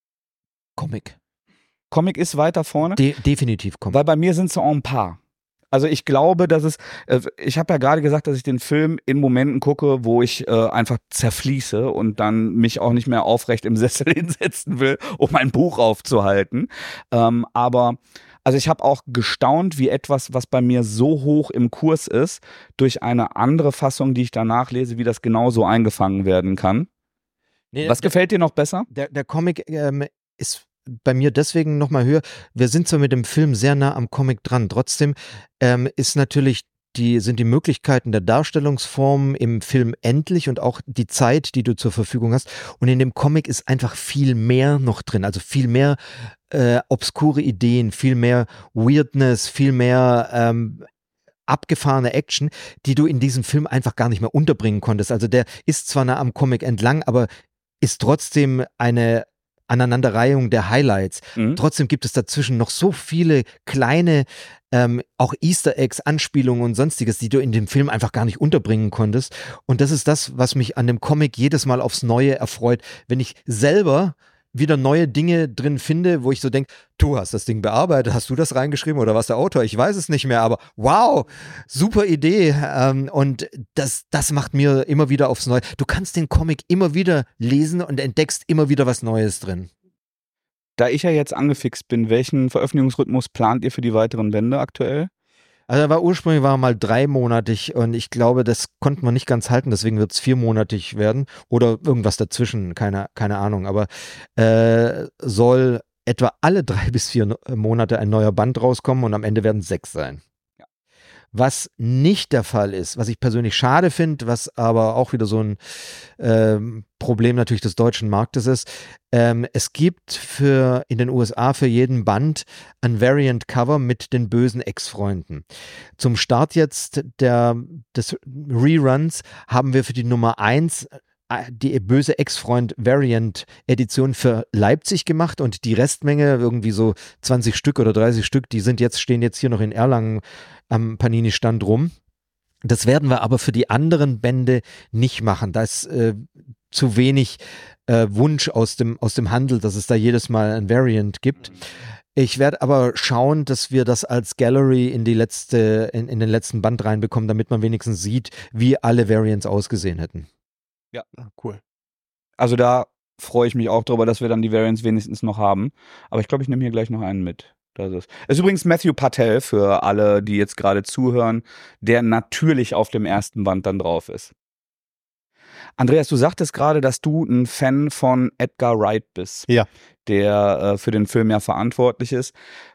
Comic. Comic ist weiter vorne? Definitiv Comic. Weil bei mir sind sie en par. Also ich glaube, dass es, ich habe ja gerade gesagt, dass ich den Film in Momenten gucke, wo ich einfach zerfließe und dann mich auch nicht mehr aufrecht im Sessel hinsetzen will, um ein Buch aufzuhalten. Aber also ich habe auch gestaunt, wie etwas, was bei mir so hoch im Kurs ist, durch eine andere Fassung, die ich danach lese, wie das genauso eingefangen werden kann. Nee, Was gefällt dir noch besser? Der Comic ist bei mir deswegen nochmal höher. Wir sind zwar mit dem Film sehr nah am Comic dran, trotzdem ist natürlich sind die Möglichkeiten der Darstellungsform im Film endlich und auch die Zeit, die du zur Verfügung hast. Und in dem Comic ist einfach viel mehr noch drin, also viel mehr obskure Ideen, viel mehr Weirdness, viel mehr abgefahrene Action, die du in diesem Film einfach gar nicht mehr unterbringen konntest. Also der ist zwar nah am Comic entlang, aber ist trotzdem eine Aneinanderreihung der Highlights. Mhm. Trotzdem gibt es dazwischen noch so viele kleine auch Easter Eggs, Anspielungen und sonstiges, die du in dem Film einfach gar nicht unterbringen konntest. Und das ist das, was mich an dem Comic jedes Mal aufs Neue erfreut, wenn ich selber wieder neue Dinge drin finde, wo ich so denke, du hast das Ding bearbeitet, hast du das reingeschrieben oder was der Autor? Ich weiß es nicht mehr, aber wow, super Idee. Und das macht mir immer wieder aufs Neue. Du kannst den Comic immer wieder lesen und entdeckst immer wieder was Neues drin. Da ich ja jetzt angefixt bin, welchen Veröffentlichungsrhythmus plant ihr für die weiteren Bände aktuell? Also ursprünglich war er mal 3-monatig und ich glaube, das konnte man nicht ganz halten, deswegen wird es 4-monatig werden oder irgendwas dazwischen, keine Ahnung, aber soll etwa alle 3 bis 4 Monate ein neuer Band rauskommen und am Ende werden es 6 sein. Ja. Was nicht der Fall ist, was ich persönlich schade finde, was aber auch wieder so ein Problem natürlich des deutschen Marktes ist, es gibt in den USA für jeden Band ein Variant-Cover mit den bösen Ex-Freunden. Zum Start jetzt des Reruns haben wir für die Nummer 1 die böse Ex-Freund-Variant-Edition für Leipzig gemacht und die Restmenge, irgendwie so 20 Stück oder 30 Stück, stehen jetzt hier noch in Erlangen am Panini-Stand rum. Das werden wir aber für die anderen Bände nicht machen. Da ist zu wenig Wunsch aus dem Handel, dass es da jedes Mal ein Variant gibt. Ich werde aber schauen, dass wir das als Gallery in den letzten Band reinbekommen, damit man wenigstens sieht, wie alle Variants ausgesehen hätten. Ja, cool. Also da freue ich mich auch drüber, dass wir dann die Variants wenigstens noch haben. Aber ich glaube, ich nehme hier gleich noch einen mit. Das ist übrigens Matthew Patel für alle, die jetzt gerade zuhören, der natürlich auf dem ersten Band dann drauf ist. Andreas, du sagtest gerade, dass du ein Fan von Edgar Wright bist, Ja. der für den Film ja verantwortlich ist.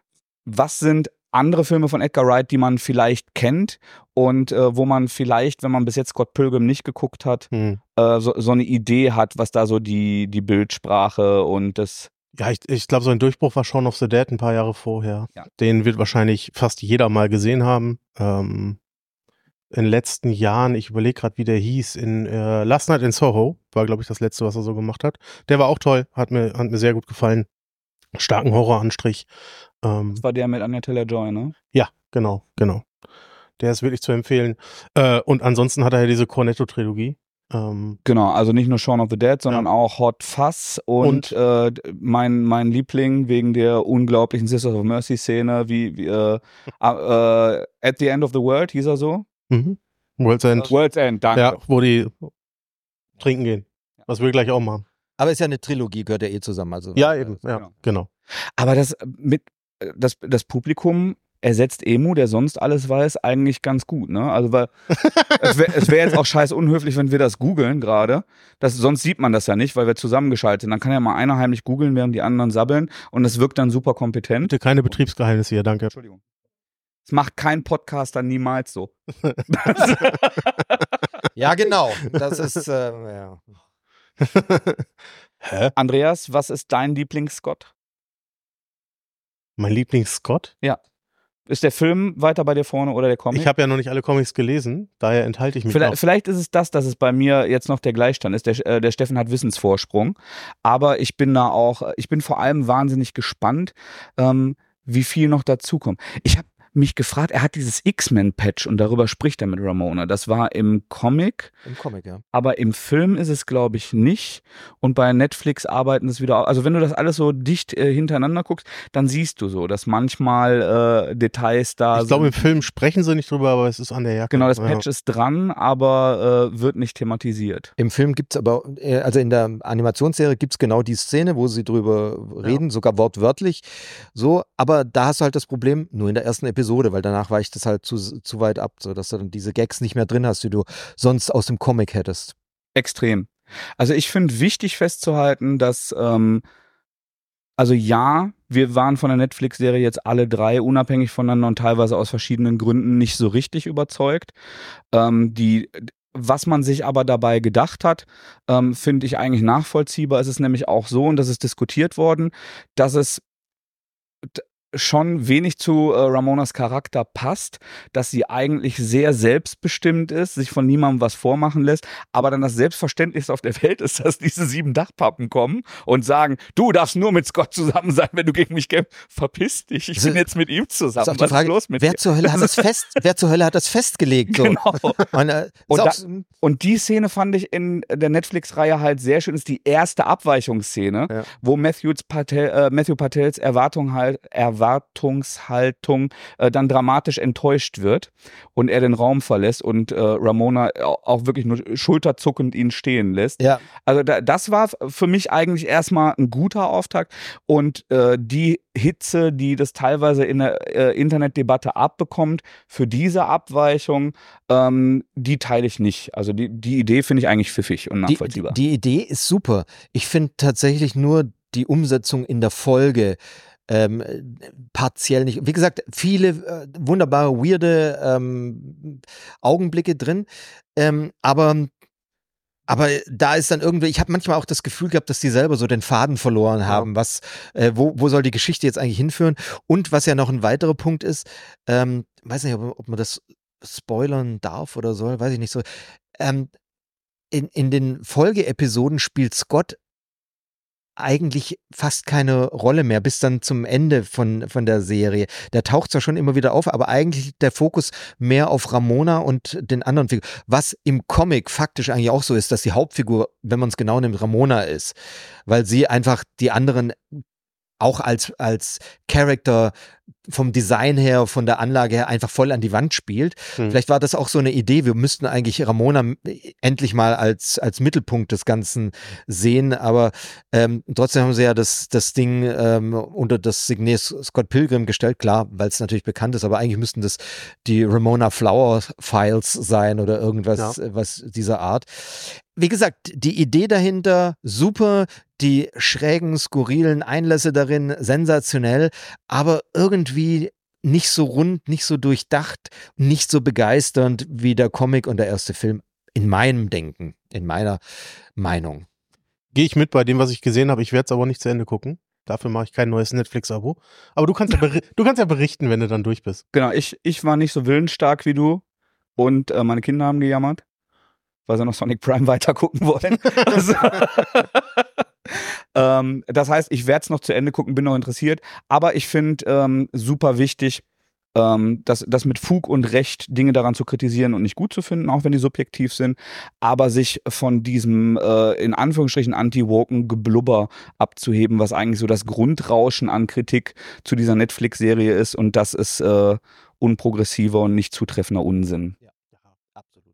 Was sind andere Filme von Edgar Wright, die man vielleicht kennt und wo man vielleicht, wenn man bis jetzt Scott Pilgrim nicht geguckt hat, so eine Idee hat, was da so die Bildsprache und das... Ja, ich glaube, so ein Durchbruch war Shaun of the Dead ein paar Jahre vorher. Ja. Den wird wahrscheinlich fast jeder mal gesehen haben. In den letzten Jahren, ich überlege gerade, wie der hieß, in Last Night in Soho, war, glaube ich, das letzte, was er so gemacht hat. Der war auch toll, hat mir sehr gut gefallen. Starken Horroranstrich. Das war der mit Anya Taylor-Joy, ne? Ja, genau. Der ist wirklich zu empfehlen. Und ansonsten hat er ja diese Cornetto-Trilogie. Genau, also nicht nur Shaun of the Dead, sondern auch Hot Fuzz und mein Liebling wegen der unglaublichen Sisters of Mercy Szene, At the End of the World, hieß er so? World's End. World's End, danke. Ja, wo die trinken gehen. Was wir gleich auch machen. Aber ist ja eine Trilogie, gehört ja zusammen. Also, ja, eben, ja, genau. Aber das Publikum ersetzt Emu, der sonst alles weiß, eigentlich ganz gut, ne? Also weil es wäre jetzt auch scheiß unhöflich, wenn wir das googeln gerade. Sonst sieht man das ja nicht, weil wir zusammengeschaltet sind. Dann kann ja mal einer heimlich googeln, während die anderen sabbeln und es wirkt dann super kompetent. Bitte keine Betriebsgeheimnisse hier, danke. Entschuldigung. Das macht kein Podcaster niemals so. Ja, genau. Das ist, ja. Hä? Andreas, was ist dein Lieblings-Scott? Mein Lieblings-Scott? Ja. Ist der Film weiter bei dir vorne oder der Comic? Ich habe ja noch nicht alle Comics gelesen, daher enthalte ich mich noch. Vielleicht ist es dass es bei mir jetzt noch der Gleichstand ist. Der Steffen hat Wissensvorsprung. Aber ich bin vor allem wahnsinnig gespannt, wie viel noch dazukommt. mich gefragt, er hat dieses X-Men-Patch und darüber spricht er mit Ramona. Das war im Comic. Im Comic, ja. Aber im Film ist es, glaube ich, nicht. Und bei Netflix arbeiten es wieder, also wenn du das alles so dicht hintereinander guckst, dann siehst du so, dass manchmal Details da sind. Ich glaube, im Film sprechen sie nicht drüber, aber es ist an der Jacke. Genau, das Patch ist dran, aber wird nicht thematisiert. Im Film gibt es aber, also in der Animationsserie gibt es genau die Szene, wo sie drüber reden, sogar wortwörtlich. So, aber da hast du halt das Problem, nur in der ersten Episode, weil danach weicht das halt zu weit ab, sodass du dann diese Gags nicht mehr drin hast, die du sonst aus dem Comic hättest. Extrem. Also ich finde wichtig festzuhalten, dass, also ja, wir waren von der Netflix-Serie jetzt alle drei unabhängig voneinander und teilweise aus verschiedenen Gründen nicht so richtig überzeugt. Was man sich aber dabei gedacht hat, finde ich eigentlich nachvollziehbar. Es ist nämlich auch so, und das ist diskutiert worden, dass es schon wenig zu Ramonas Charakter passt, dass sie eigentlich sehr selbstbestimmt ist, sich von niemandem was vormachen lässt, aber dann das Selbstverständlichste auf der Welt ist, dass diese 7 Dachpappen kommen und sagen, du darfst nur mit Scott zusammen sein, wenn du gegen mich kämpfst. Verpiss dich, ich bin jetzt mit ihm zusammen. Ist auch die Frage, was ist los mit wer dir? zur Hölle hat das festgelegt? So. Genau. Und, Und die Szene fand ich in der Netflix-Reihe halt sehr schön, ist die erste Abweichungsszene, wo Matthew Patels Erwartungshaltung dann dramatisch enttäuscht wird und er den Raum verlässt und Ramona auch wirklich nur schulterzuckend ihn stehen lässt. Ja. Also das war für mich eigentlich erstmal ein guter Auftakt und die Hitze, die das teilweise in der Internetdebatte abbekommt, für diese Abweichung, die teile ich nicht. Also die Idee finde ich eigentlich pfiffig und nachvollziehbar. Die Idee ist super. Ich finde tatsächlich nur die Umsetzung in der Folge partiell nicht. Wie gesagt, viele wunderbare, weirde Augenblicke drin, aber da ist dann irgendwie, ich habe manchmal auch das Gefühl gehabt, dass die selber so den Faden verloren haben, wo soll die Geschichte jetzt eigentlich hinführen? Und was ja noch ein weiterer Punkt ist, weiß nicht, ob man das spoilern darf oder soll, weiß ich nicht so. In den Folgeepisoden spielt Scott eigentlich fast keine Rolle mehr, bis dann zum Ende von der Serie. Der taucht zwar schon immer wieder auf, aber eigentlich liegt der Fokus mehr auf Ramona und den anderen Figuren. Was im Comic faktisch eigentlich auch so ist, dass die Hauptfigur, wenn man es genau nimmt, Ramona ist. Weil sie einfach die anderen auch als Charakter vom Design her, von der Anlage her einfach voll an die Wand spielt. Vielleicht war das auch so eine Idee, wir müssten eigentlich Ramona endlich mal als Mittelpunkt des Ganzen sehen, aber trotzdem haben sie ja das Ding unter das Signet Scott Pilgrim gestellt, klar, weil es natürlich bekannt ist, aber eigentlich müssten das die Ramona Flower Files sein oder irgendwas was dieser Art. Wie gesagt, die Idee dahinter, super, die schrägen, skurrilen Einlässe darin, sensationell, aber irgendwie nicht so rund, nicht so durchdacht, nicht so begeisternd wie der Comic und der erste Film in meinem Denken, in meiner Meinung. Gehe ich mit bei dem, was ich gesehen habe, ich werde es aber nicht zu Ende gucken. Dafür mache ich kein neues Netflix-Abo. Aber du kannst ja berichten, wenn du dann durch bist. Genau, ich war nicht so willensstark wie du und meine Kinder haben gejammert, weil sie noch Sonic Prime weiter gucken wollen. Also, das heißt, ich werde es noch zu Ende gucken, bin noch interessiert, aber ich finde super wichtig, das mit Fug und Recht Dinge daran zu kritisieren und nicht gut zu finden, auch wenn die subjektiv sind, aber sich von diesem in Anführungsstrichen anti-woken Geblubber abzuheben, was eigentlich so das Grundrauschen an Kritik zu dieser Netflix-Serie ist, und das ist unprogressiver und nicht zutreffender Unsinn. Ja, absolut.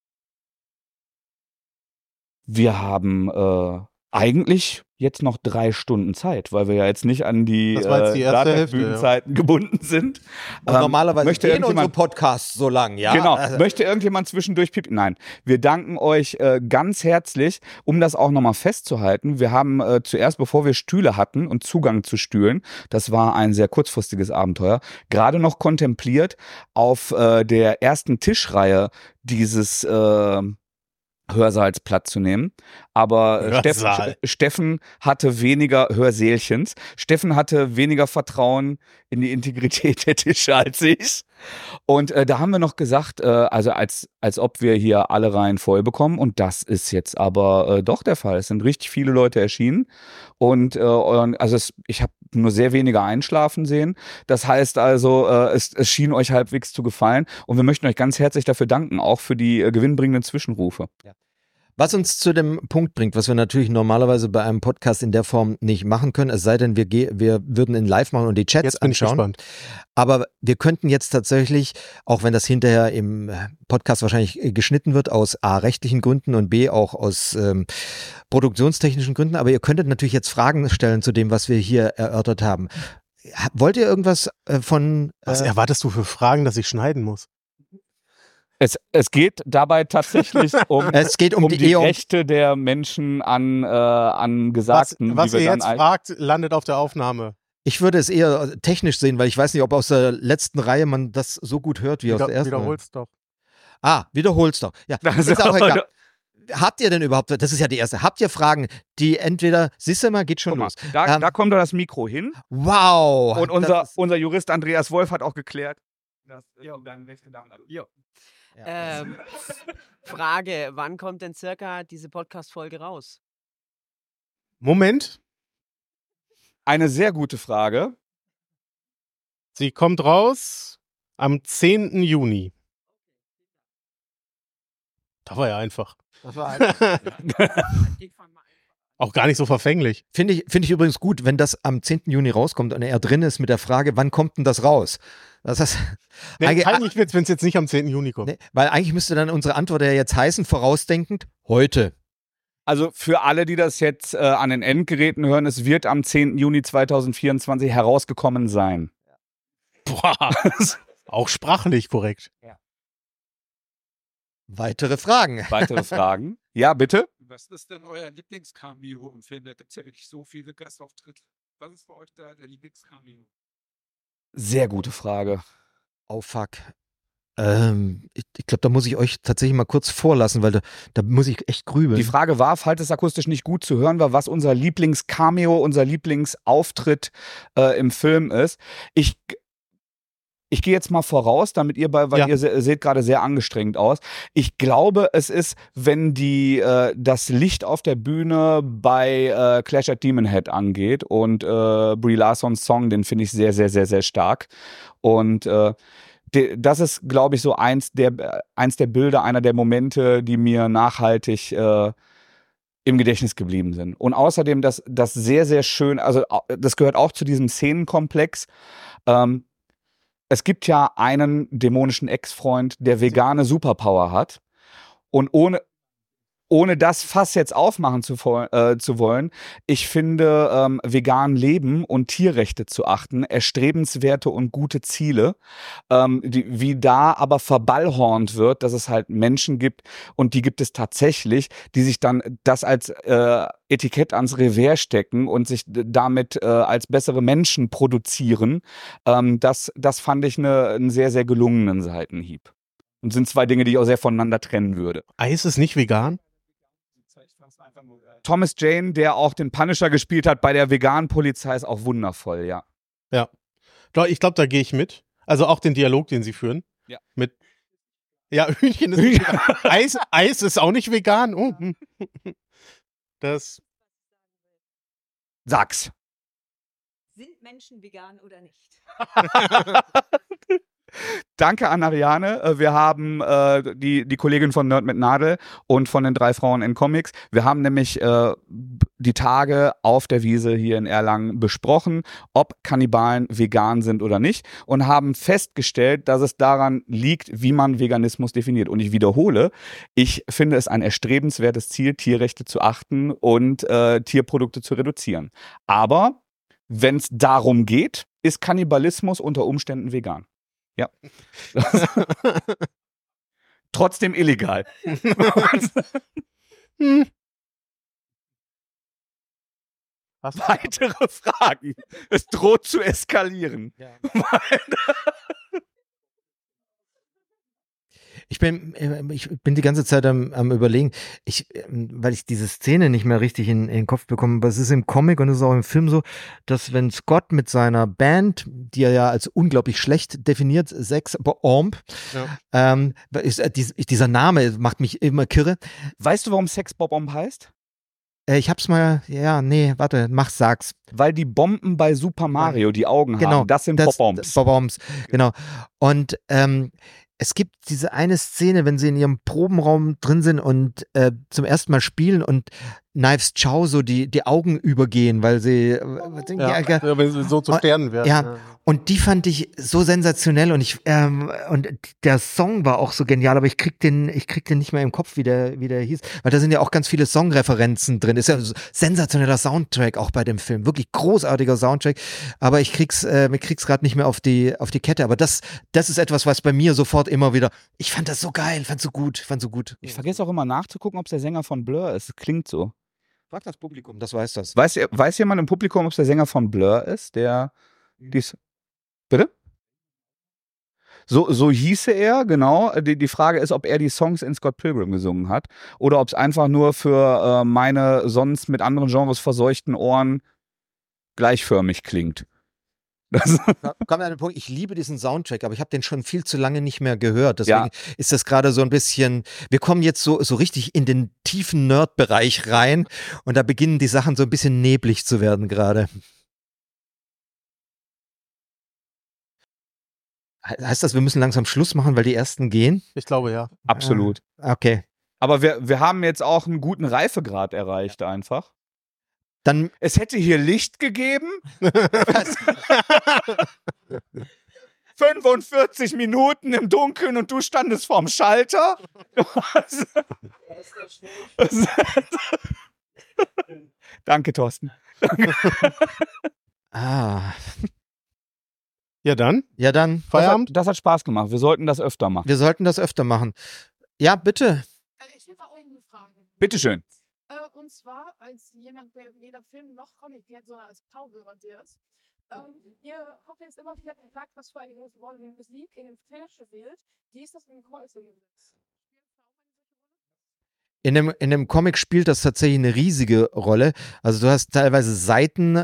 Wir haben eigentlich jetzt noch 3 Stunden Zeit, weil wir ja jetzt nicht an die Das war jetzt die erste Hälfte, Datenbühnzeiten gebunden sind. Normalerweise möchte gehen unsere irgendjemand Podcasts so lang, ja? Genau. Möchte irgendjemand zwischendurch pipi? Nein. Wir danken euch ganz herzlich, um das auch nochmal festzuhalten. Wir haben zuerst, bevor wir Stühle hatten und Zugang zu Stühlen, das war ein sehr kurzfristiges Abenteuer, gerade noch kontempliert, auf der ersten Tischreihe dieses Hörsaals Platz zu nehmen. Aber Steffen hatte weniger Hörsälchens. Steffen hatte weniger Vertrauen in die Integrität der Tische als ich. Und da haben wir noch gesagt, also als ob wir hier alle Reihen voll bekommen. Und das ist jetzt aber doch der Fall. Es sind richtig viele Leute erschienen. Und ich habe nur sehr wenige einschlafen sehen. Das heißt also, es schien euch halbwegs zu gefallen und wir möchten euch ganz herzlich dafür danken, auch für die gewinnbringenden Zwischenrufe. Ja. Was uns zu dem Punkt bringt, was wir natürlich normalerweise bei einem Podcast in der Form nicht machen können, es sei denn, wir würden ihn live machen und die Chats Jetzt bin anschauen. Ich gespannt. Aber wir könnten jetzt tatsächlich, auch wenn das hinterher im Podcast wahrscheinlich geschnitten wird, aus A, rechtlichen Gründen und B, auch aus produktionstechnischen Gründen, aber ihr könntet natürlich jetzt Fragen stellen zu dem, was wir hier erörtert haben. Wollt ihr irgendwas von... Was erwartest du für Fragen, dass ich schneiden muss? Es geht dabei tatsächlich um die Rechte der Menschen an Gesagten. Was ihr jetzt fragt, landet auf der Aufnahme. Ich würde es eher technisch sehen, weil ich weiß nicht, ob aus der letzten Reihe man das so gut hört wie aus der ersten. Wiederhol's doch. Wiederhol's doch. Ja, ist auch egal. Habt ihr denn überhaupt, das ist ja die erste, habt ihr Fragen, die entweder, siehst du mal, geht schon los. Da kommt doch das Mikro hin. Wow. Und unser Jurist Andreas Wolf hat auch geklärt. Frage, wann kommt denn circa diese Podcast-Folge raus? Moment. Eine sehr gute Frage. Sie kommt raus am 10. Juni. Das war ja einfach. Auch gar nicht so verfänglich. Finde ich übrigens gut, wenn das am 10. Juni rauskommt und er drin ist mit der Frage, wann kommt denn das raus? Das heißt, eigentlich wird es, wenn es jetzt nicht am 10. Juni kommt. Weil eigentlich müsste dann unsere Antwort ja jetzt heißen, vorausdenkend, heute. Also für alle, die das jetzt an den Endgeräten hören, es wird am 10. Juni 2024 herausgekommen sein. Boah, auch sprachlich korrekt. Ja. Weitere Fragen? Ja, bitte? Was ist denn euer Lieblingscameo im Film? Da gibt es ja wirklich so viele Gastauftritte. Was ist für euch da der Lieblingscameo? Sehr gute Frage. Oh fuck. Ich glaube, da muss ich euch tatsächlich mal kurz vorlassen, weil da muss ich echt grübeln. Die Frage war, falls es akustisch nicht gut zu hören war, was unser Lieblingscameo, unser Lieblingsauftritt im Film ist. Ich gehe jetzt mal voraus, damit ihr ihr seht gerade sehr angestrengt aus. Ich glaube, es ist, wenn das Licht auf der Bühne bei Clash at Demon Head angeht und Brie Larsons Song, den finde ich sehr, sehr, sehr, sehr stark. Und das ist, glaube ich, so eins der Bilder, einer der Momente, die mir nachhaltig im Gedächtnis geblieben sind. Und außerdem das sehr, sehr schön, also das gehört auch zu diesem Szenenkomplex. Es gibt ja einen dämonischen Ex-Freund, der vegane Superpower hat. Und ohne das Fass jetzt aufmachen zu wollen, ich finde, vegan leben und Tierrechte zu achten, erstrebenswerte und gute Ziele, wie da aber verballhornt wird, dass es halt Menschen gibt, und die gibt es tatsächlich, die sich dann das als Etikett ans Revers stecken und sich damit als bessere Menschen produzieren. Das fand ich einen sehr, sehr gelungenen Seitenhieb. Und sind zwei Dinge, die ich auch sehr voneinander trennen würde. Eis ist nicht vegan? Thomas Jane, der auch den Punisher gespielt hat bei der veganen Polizei, ist auch wundervoll, ja. Ja. Ich glaube, da gehe ich mit. Also auch den Dialog, den sie führen. Ja. Ja, Hühnchen ist nicht vegan. Eis ist auch nicht vegan. Oh. Sag's. Sind Menschen vegan oder nicht? Danke an Ariane. Wir haben die Kollegin von Nerd mit Nadel und von den 3 Frauen in Comics. Wir haben nämlich die Tage auf der Wiese hier in Erlangen besprochen, ob Kannibalen vegan sind oder nicht, und haben festgestellt, dass es daran liegt, wie man Veganismus definiert. Und ich wiederhole, ich finde es ein erstrebenswertes Ziel, Tierrechte zu achten und Tierprodukte zu reduzieren. Aber wenn es darum geht, ist Kannibalismus unter Umständen vegan. Ja. Trotzdem illegal. Weitere Fragen. Es droht zu eskalieren. Ja. Ich bin die ganze Zeit am Überlegen, weil ich diese Szene nicht mehr richtig in den Kopf bekomme, aber es ist im Comic und es ist auch im Film so, dass wenn Scott mit seiner Band, die er ja als unglaublich schlecht definiert, Sex Bomb, dieser Name macht mich immer kirre. Weißt du, warum Sex Bomb heißt? Ich hab's mal, warte, sag's. Weil die Bomben bei Super Mario die Augen haben. Das sind Bob-Bombs. Bob-Bombs, genau. Und es gibt diese eine Szene, wenn sie in ihrem Probenraum drin sind und zum ersten Mal spielen und Knives Chow so die Augen übergehen, weil sie wenn sie so zu Sternen werden. Ja, und die fand ich so sensationell und und der Song war auch so genial, aber ich krieg den nicht mehr im Kopf, wie der hieß, weil da sind ja auch ganz viele Songreferenzen drin. Ist ja ein sensationeller Soundtrack auch bei dem Film, wirklich großartiger Soundtrack, aber ich krieg's gerade nicht mehr auf die Kette, aber das ist etwas, was bei mir sofort immer wieder, ich fand das so geil, fand so gut. Ich vergesse auch immer nachzugucken, ob es der Sänger von Blur ist. Klingt so. Frag das Publikum, das weiß das. Weiß jemand im Publikum, ob es der Sänger von Blur ist? Bitte? So hieße er, genau. Die Frage ist, ob er die Songs in Scott Pilgrim gesungen hat oder ob es einfach nur für meine sonst mit anderen Genres verseuchten Ohren gleichförmig klingt. Kommen wir an den Punkt, ich liebe diesen Soundtrack, aber ich habe den schon viel zu lange nicht mehr gehört. Deswegen ist das gerade so ein bisschen, wir kommen jetzt so richtig in den tiefen Nerd-Bereich rein und da beginnen die Sachen so ein bisschen neblig zu werden gerade. Heißt das, wir müssen langsam Schluss machen, weil die ersten gehen? Ich glaube, ja. Absolut. Okay. Aber wir haben jetzt auch einen guten Reifegrad erreicht einfach. Dann es hätte hier Licht gegeben. 45 Minuten im Dunkeln und du standest vorm Schalter. Danke, Thorsten. Ja, dann. Feierabend. Das hat Spaß gemacht. Wir sollten das öfter machen. Ja, bitte. Ich hätte auch eine Frage. Bitteschön. Und zwar, als jemand, der weder Film noch Comic kennt, sondern als Pauhörer der ist. Ihr habt jetzt immer wieder gesagt, was für eine große Rolle die Musik in dem Film spielt. Wie ist das in den Comics? In dem Comic spielt das tatsächlich eine riesige Rolle. Also du hast teilweise Seiten,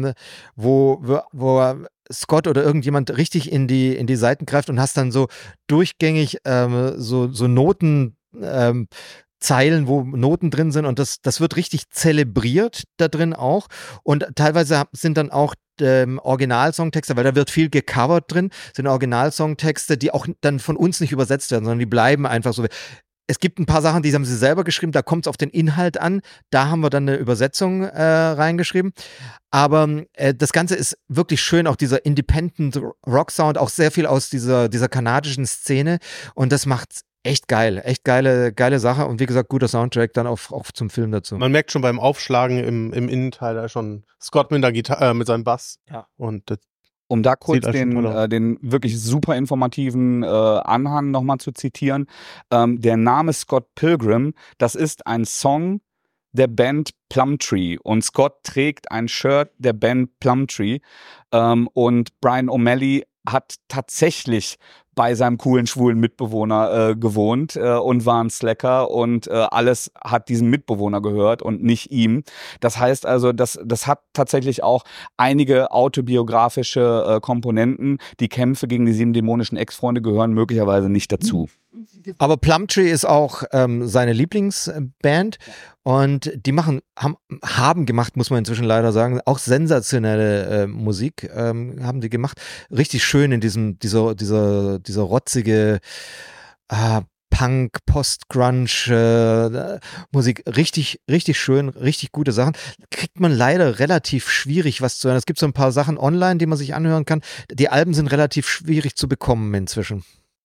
wo Scott oder irgendjemand richtig in die Seiten greift und hast dann so durchgängig so Noten, Zeilen, wo Noten drin sind und das wird richtig zelebriert da drin auch und teilweise sind dann auch Originalsongtexte, weil da wird viel gecovert drin, sind Originalsongtexte, die auch dann von uns nicht übersetzt werden, sondern die bleiben einfach so. Es gibt ein paar Sachen, die haben sie selber geschrieben, da kommt es auf den Inhalt an, da haben wir dann eine Übersetzung reingeschrieben, aber das Ganze ist wirklich schön, auch dieser Independent Rock Sound, auch sehr viel aus dieser kanadischen Szene und das macht's echt geile Sache und wie gesagt, guter Soundtrack dann auch zum Film dazu. Man merkt schon beim Aufschlagen im Innenteil da schon Scott mit der Gitarre, mit seinem Bass. Ja. Und um da kurz den wirklich super informativen Anhang nochmal zu zitieren. Der Name Scott Pilgrim, das ist ein Song der Band Plumtree und Scott trägt ein Shirt der Band Plumtree und Brian O'Malley hat tatsächlich bei seinem coolen, schwulen Mitbewohner gewohnt und war ein Slacker und alles hat diesem Mitbewohner gehört und nicht ihm. Das heißt also, das hat tatsächlich auch einige autobiografische Komponenten. Die Kämpfe gegen die 7 dämonischen Ex-Freunde gehören möglicherweise nicht dazu. Aber Plumtree ist auch seine Lieblingsband und die haben gemacht, muss man inzwischen leider sagen, auch sensationelle Musik haben die gemacht. Richtig schön in dieser rotzige Punk, Post-Grunge Musik. Richtig, richtig schön, richtig gute Sachen. Kriegt man leider relativ schwierig was zu hören. Es gibt so ein paar Sachen online, die man sich anhören kann. Die Alben sind relativ schwierig zu bekommen inzwischen.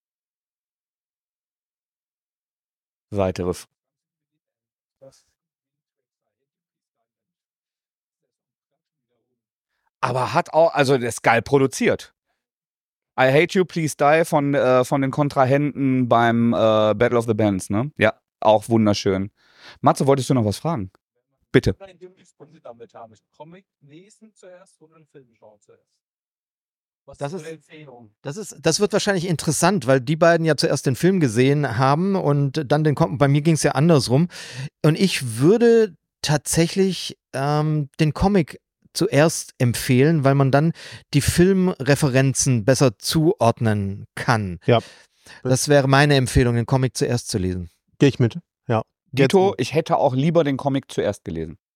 Weitere. Aber hat auch, also das ist geil produziert. I Hate You, Please Die von den Kontrahenten beim Battle of the Bands, ne? Ja, auch wunderschön. Matze, wolltest du noch was fragen? Bitte. Comic lesen zuerst oder einen Film schauen zuerst? Das wird wahrscheinlich interessant, weil die beiden ja zuerst den Film gesehen haben und dann bei mir ging es ja andersrum. Und ich würde tatsächlich den Comic zuerst empfehlen, weil man dann die Filmreferenzen besser zuordnen kann. Ja. Das wäre meine Empfehlung, den Comic zuerst zu lesen. Gehe ich mit, ja. Dito, ich hätte auch lieber den Comic zuerst gelesen.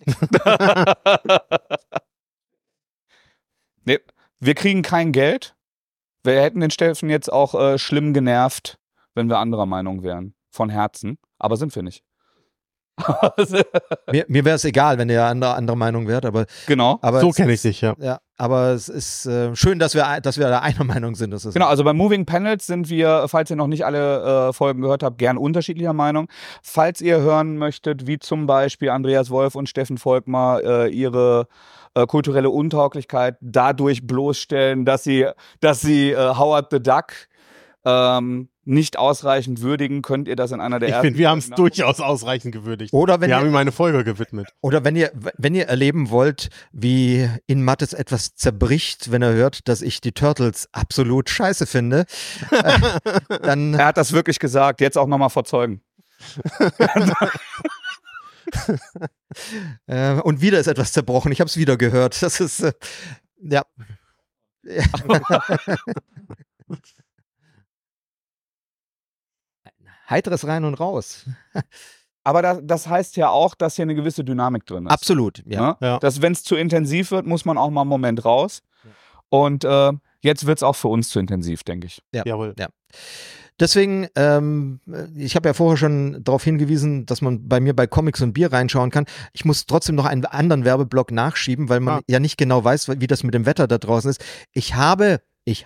Nee, wir kriegen kein Geld. Wir hätten den Steffen jetzt auch schlimm genervt, wenn wir anderer Meinung wären. Von Herzen. Aber sind wir nicht. Mir wäre es egal, wenn ihr andere Meinung wärt, aber, Genau. aber So es kenne ich ist- dich, ja. Ja, aber es ist schön, dass wir da einer Meinung sind. Das ist Genau, also bei Moving Panels sind wir, falls ihr noch nicht alle Folgen gehört habt, gern unterschiedlicher Meinung. Falls ihr hören möchtet, wie zum Beispiel Andreas Wolf und Steffen Volkmar ihre kulturelle Untauglichkeit dadurch bloßstellen, dass sie Howard the Duck nicht ausreichend würdigen, könnt ihr das in einer der Ich ersten finde, wir haben es Folgen durchaus ausreichend gewürdigt. Oder wenn Wir haben ihr, ihm eine Folge gewidmet. oder wenn ihr erleben wollt, wie in Mattes etwas zerbricht, wenn er hört, dass ich die Turtles absolut scheiße finde, dann Er hat das wirklich gesagt, jetzt auch nochmal vor Zeugen. und wieder ist etwas zerbrochen. Ich habe es wieder gehört. Das ist ja. Heiteres rein und raus. Aber das heißt ja auch, dass hier eine gewisse Dynamik drin ist. Absolut, ja. Ne? Ja. Dass, wenn es zu intensiv wird, muss man auch mal einen Moment raus. Und jetzt wird es auch für uns zu intensiv, denke ich. Jawohl. Deswegen, ich habe ja vorher schon darauf hingewiesen, dass man bei mir bei Comics und Bier reinschauen kann. Ich muss trotzdem noch einen anderen Werbeblock nachschieben, weil man ja nicht genau weiß, wie das mit dem Wetter da draußen ist. Ich habe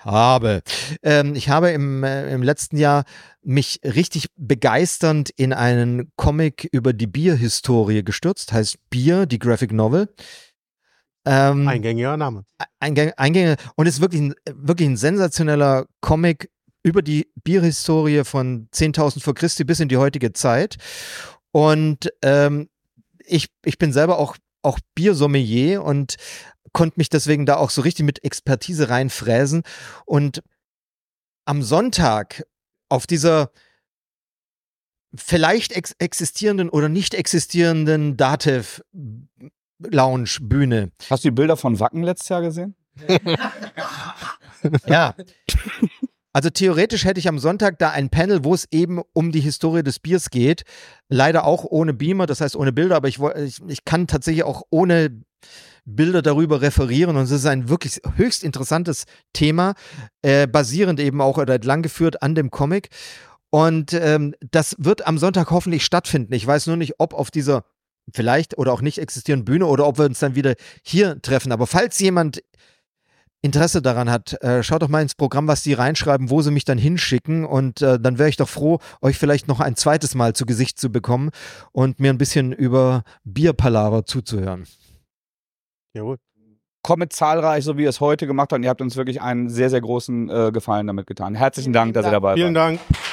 im letzten Jahr mich richtig begeisternd in einen Comic über die Bierhistorie gestürzt, heißt Bier, die Graphic Novel. Eingängiger Name. Eingänge und ist wirklich ein sensationeller Comic über die Bierhistorie von 10.000 vor Christi bis in die heutige Zeit. Und ich bin selber auch Biersommelier und konnte mich deswegen da auch so richtig mit Expertise reinfräsen. Und am Sonntag auf dieser vielleicht existierenden oder nicht existierenden Datev Lounge Bühne. Hast du die Bilder von Wacken letztes Jahr gesehen? Ja. Also theoretisch hätte ich am Sonntag da ein Panel, wo es eben um die Historie des Biers geht. Leider auch ohne Beamer, das heißt ohne Bilder, aber ich kann tatsächlich auch ohne Bilder darüber referieren und es ist ein wirklich höchst interessantes Thema, basierend eben auch oder entlang geführt an dem Comic. Und das wird am Sonntag hoffentlich stattfinden. Ich weiß nur nicht, ob auf dieser vielleicht oder auch nicht existierenden Bühne oder ob wir uns dann wieder hier treffen. Aber falls jemand Interesse daran hat, schaut doch mal ins Programm, was die reinschreiben, wo sie mich dann hinschicken und dann wäre ich doch froh, euch vielleicht noch ein zweites Mal zu Gesicht zu bekommen und mir ein bisschen über Bierpalaver zuzuhören. Jawohl. Kommt zahlreich, so wie ihr es heute gemacht habt. Und ihr habt uns wirklich einen sehr, sehr großen Gefallen damit getan. Herzlichen Dank, dass ihr dabei wart. Vielen Dank.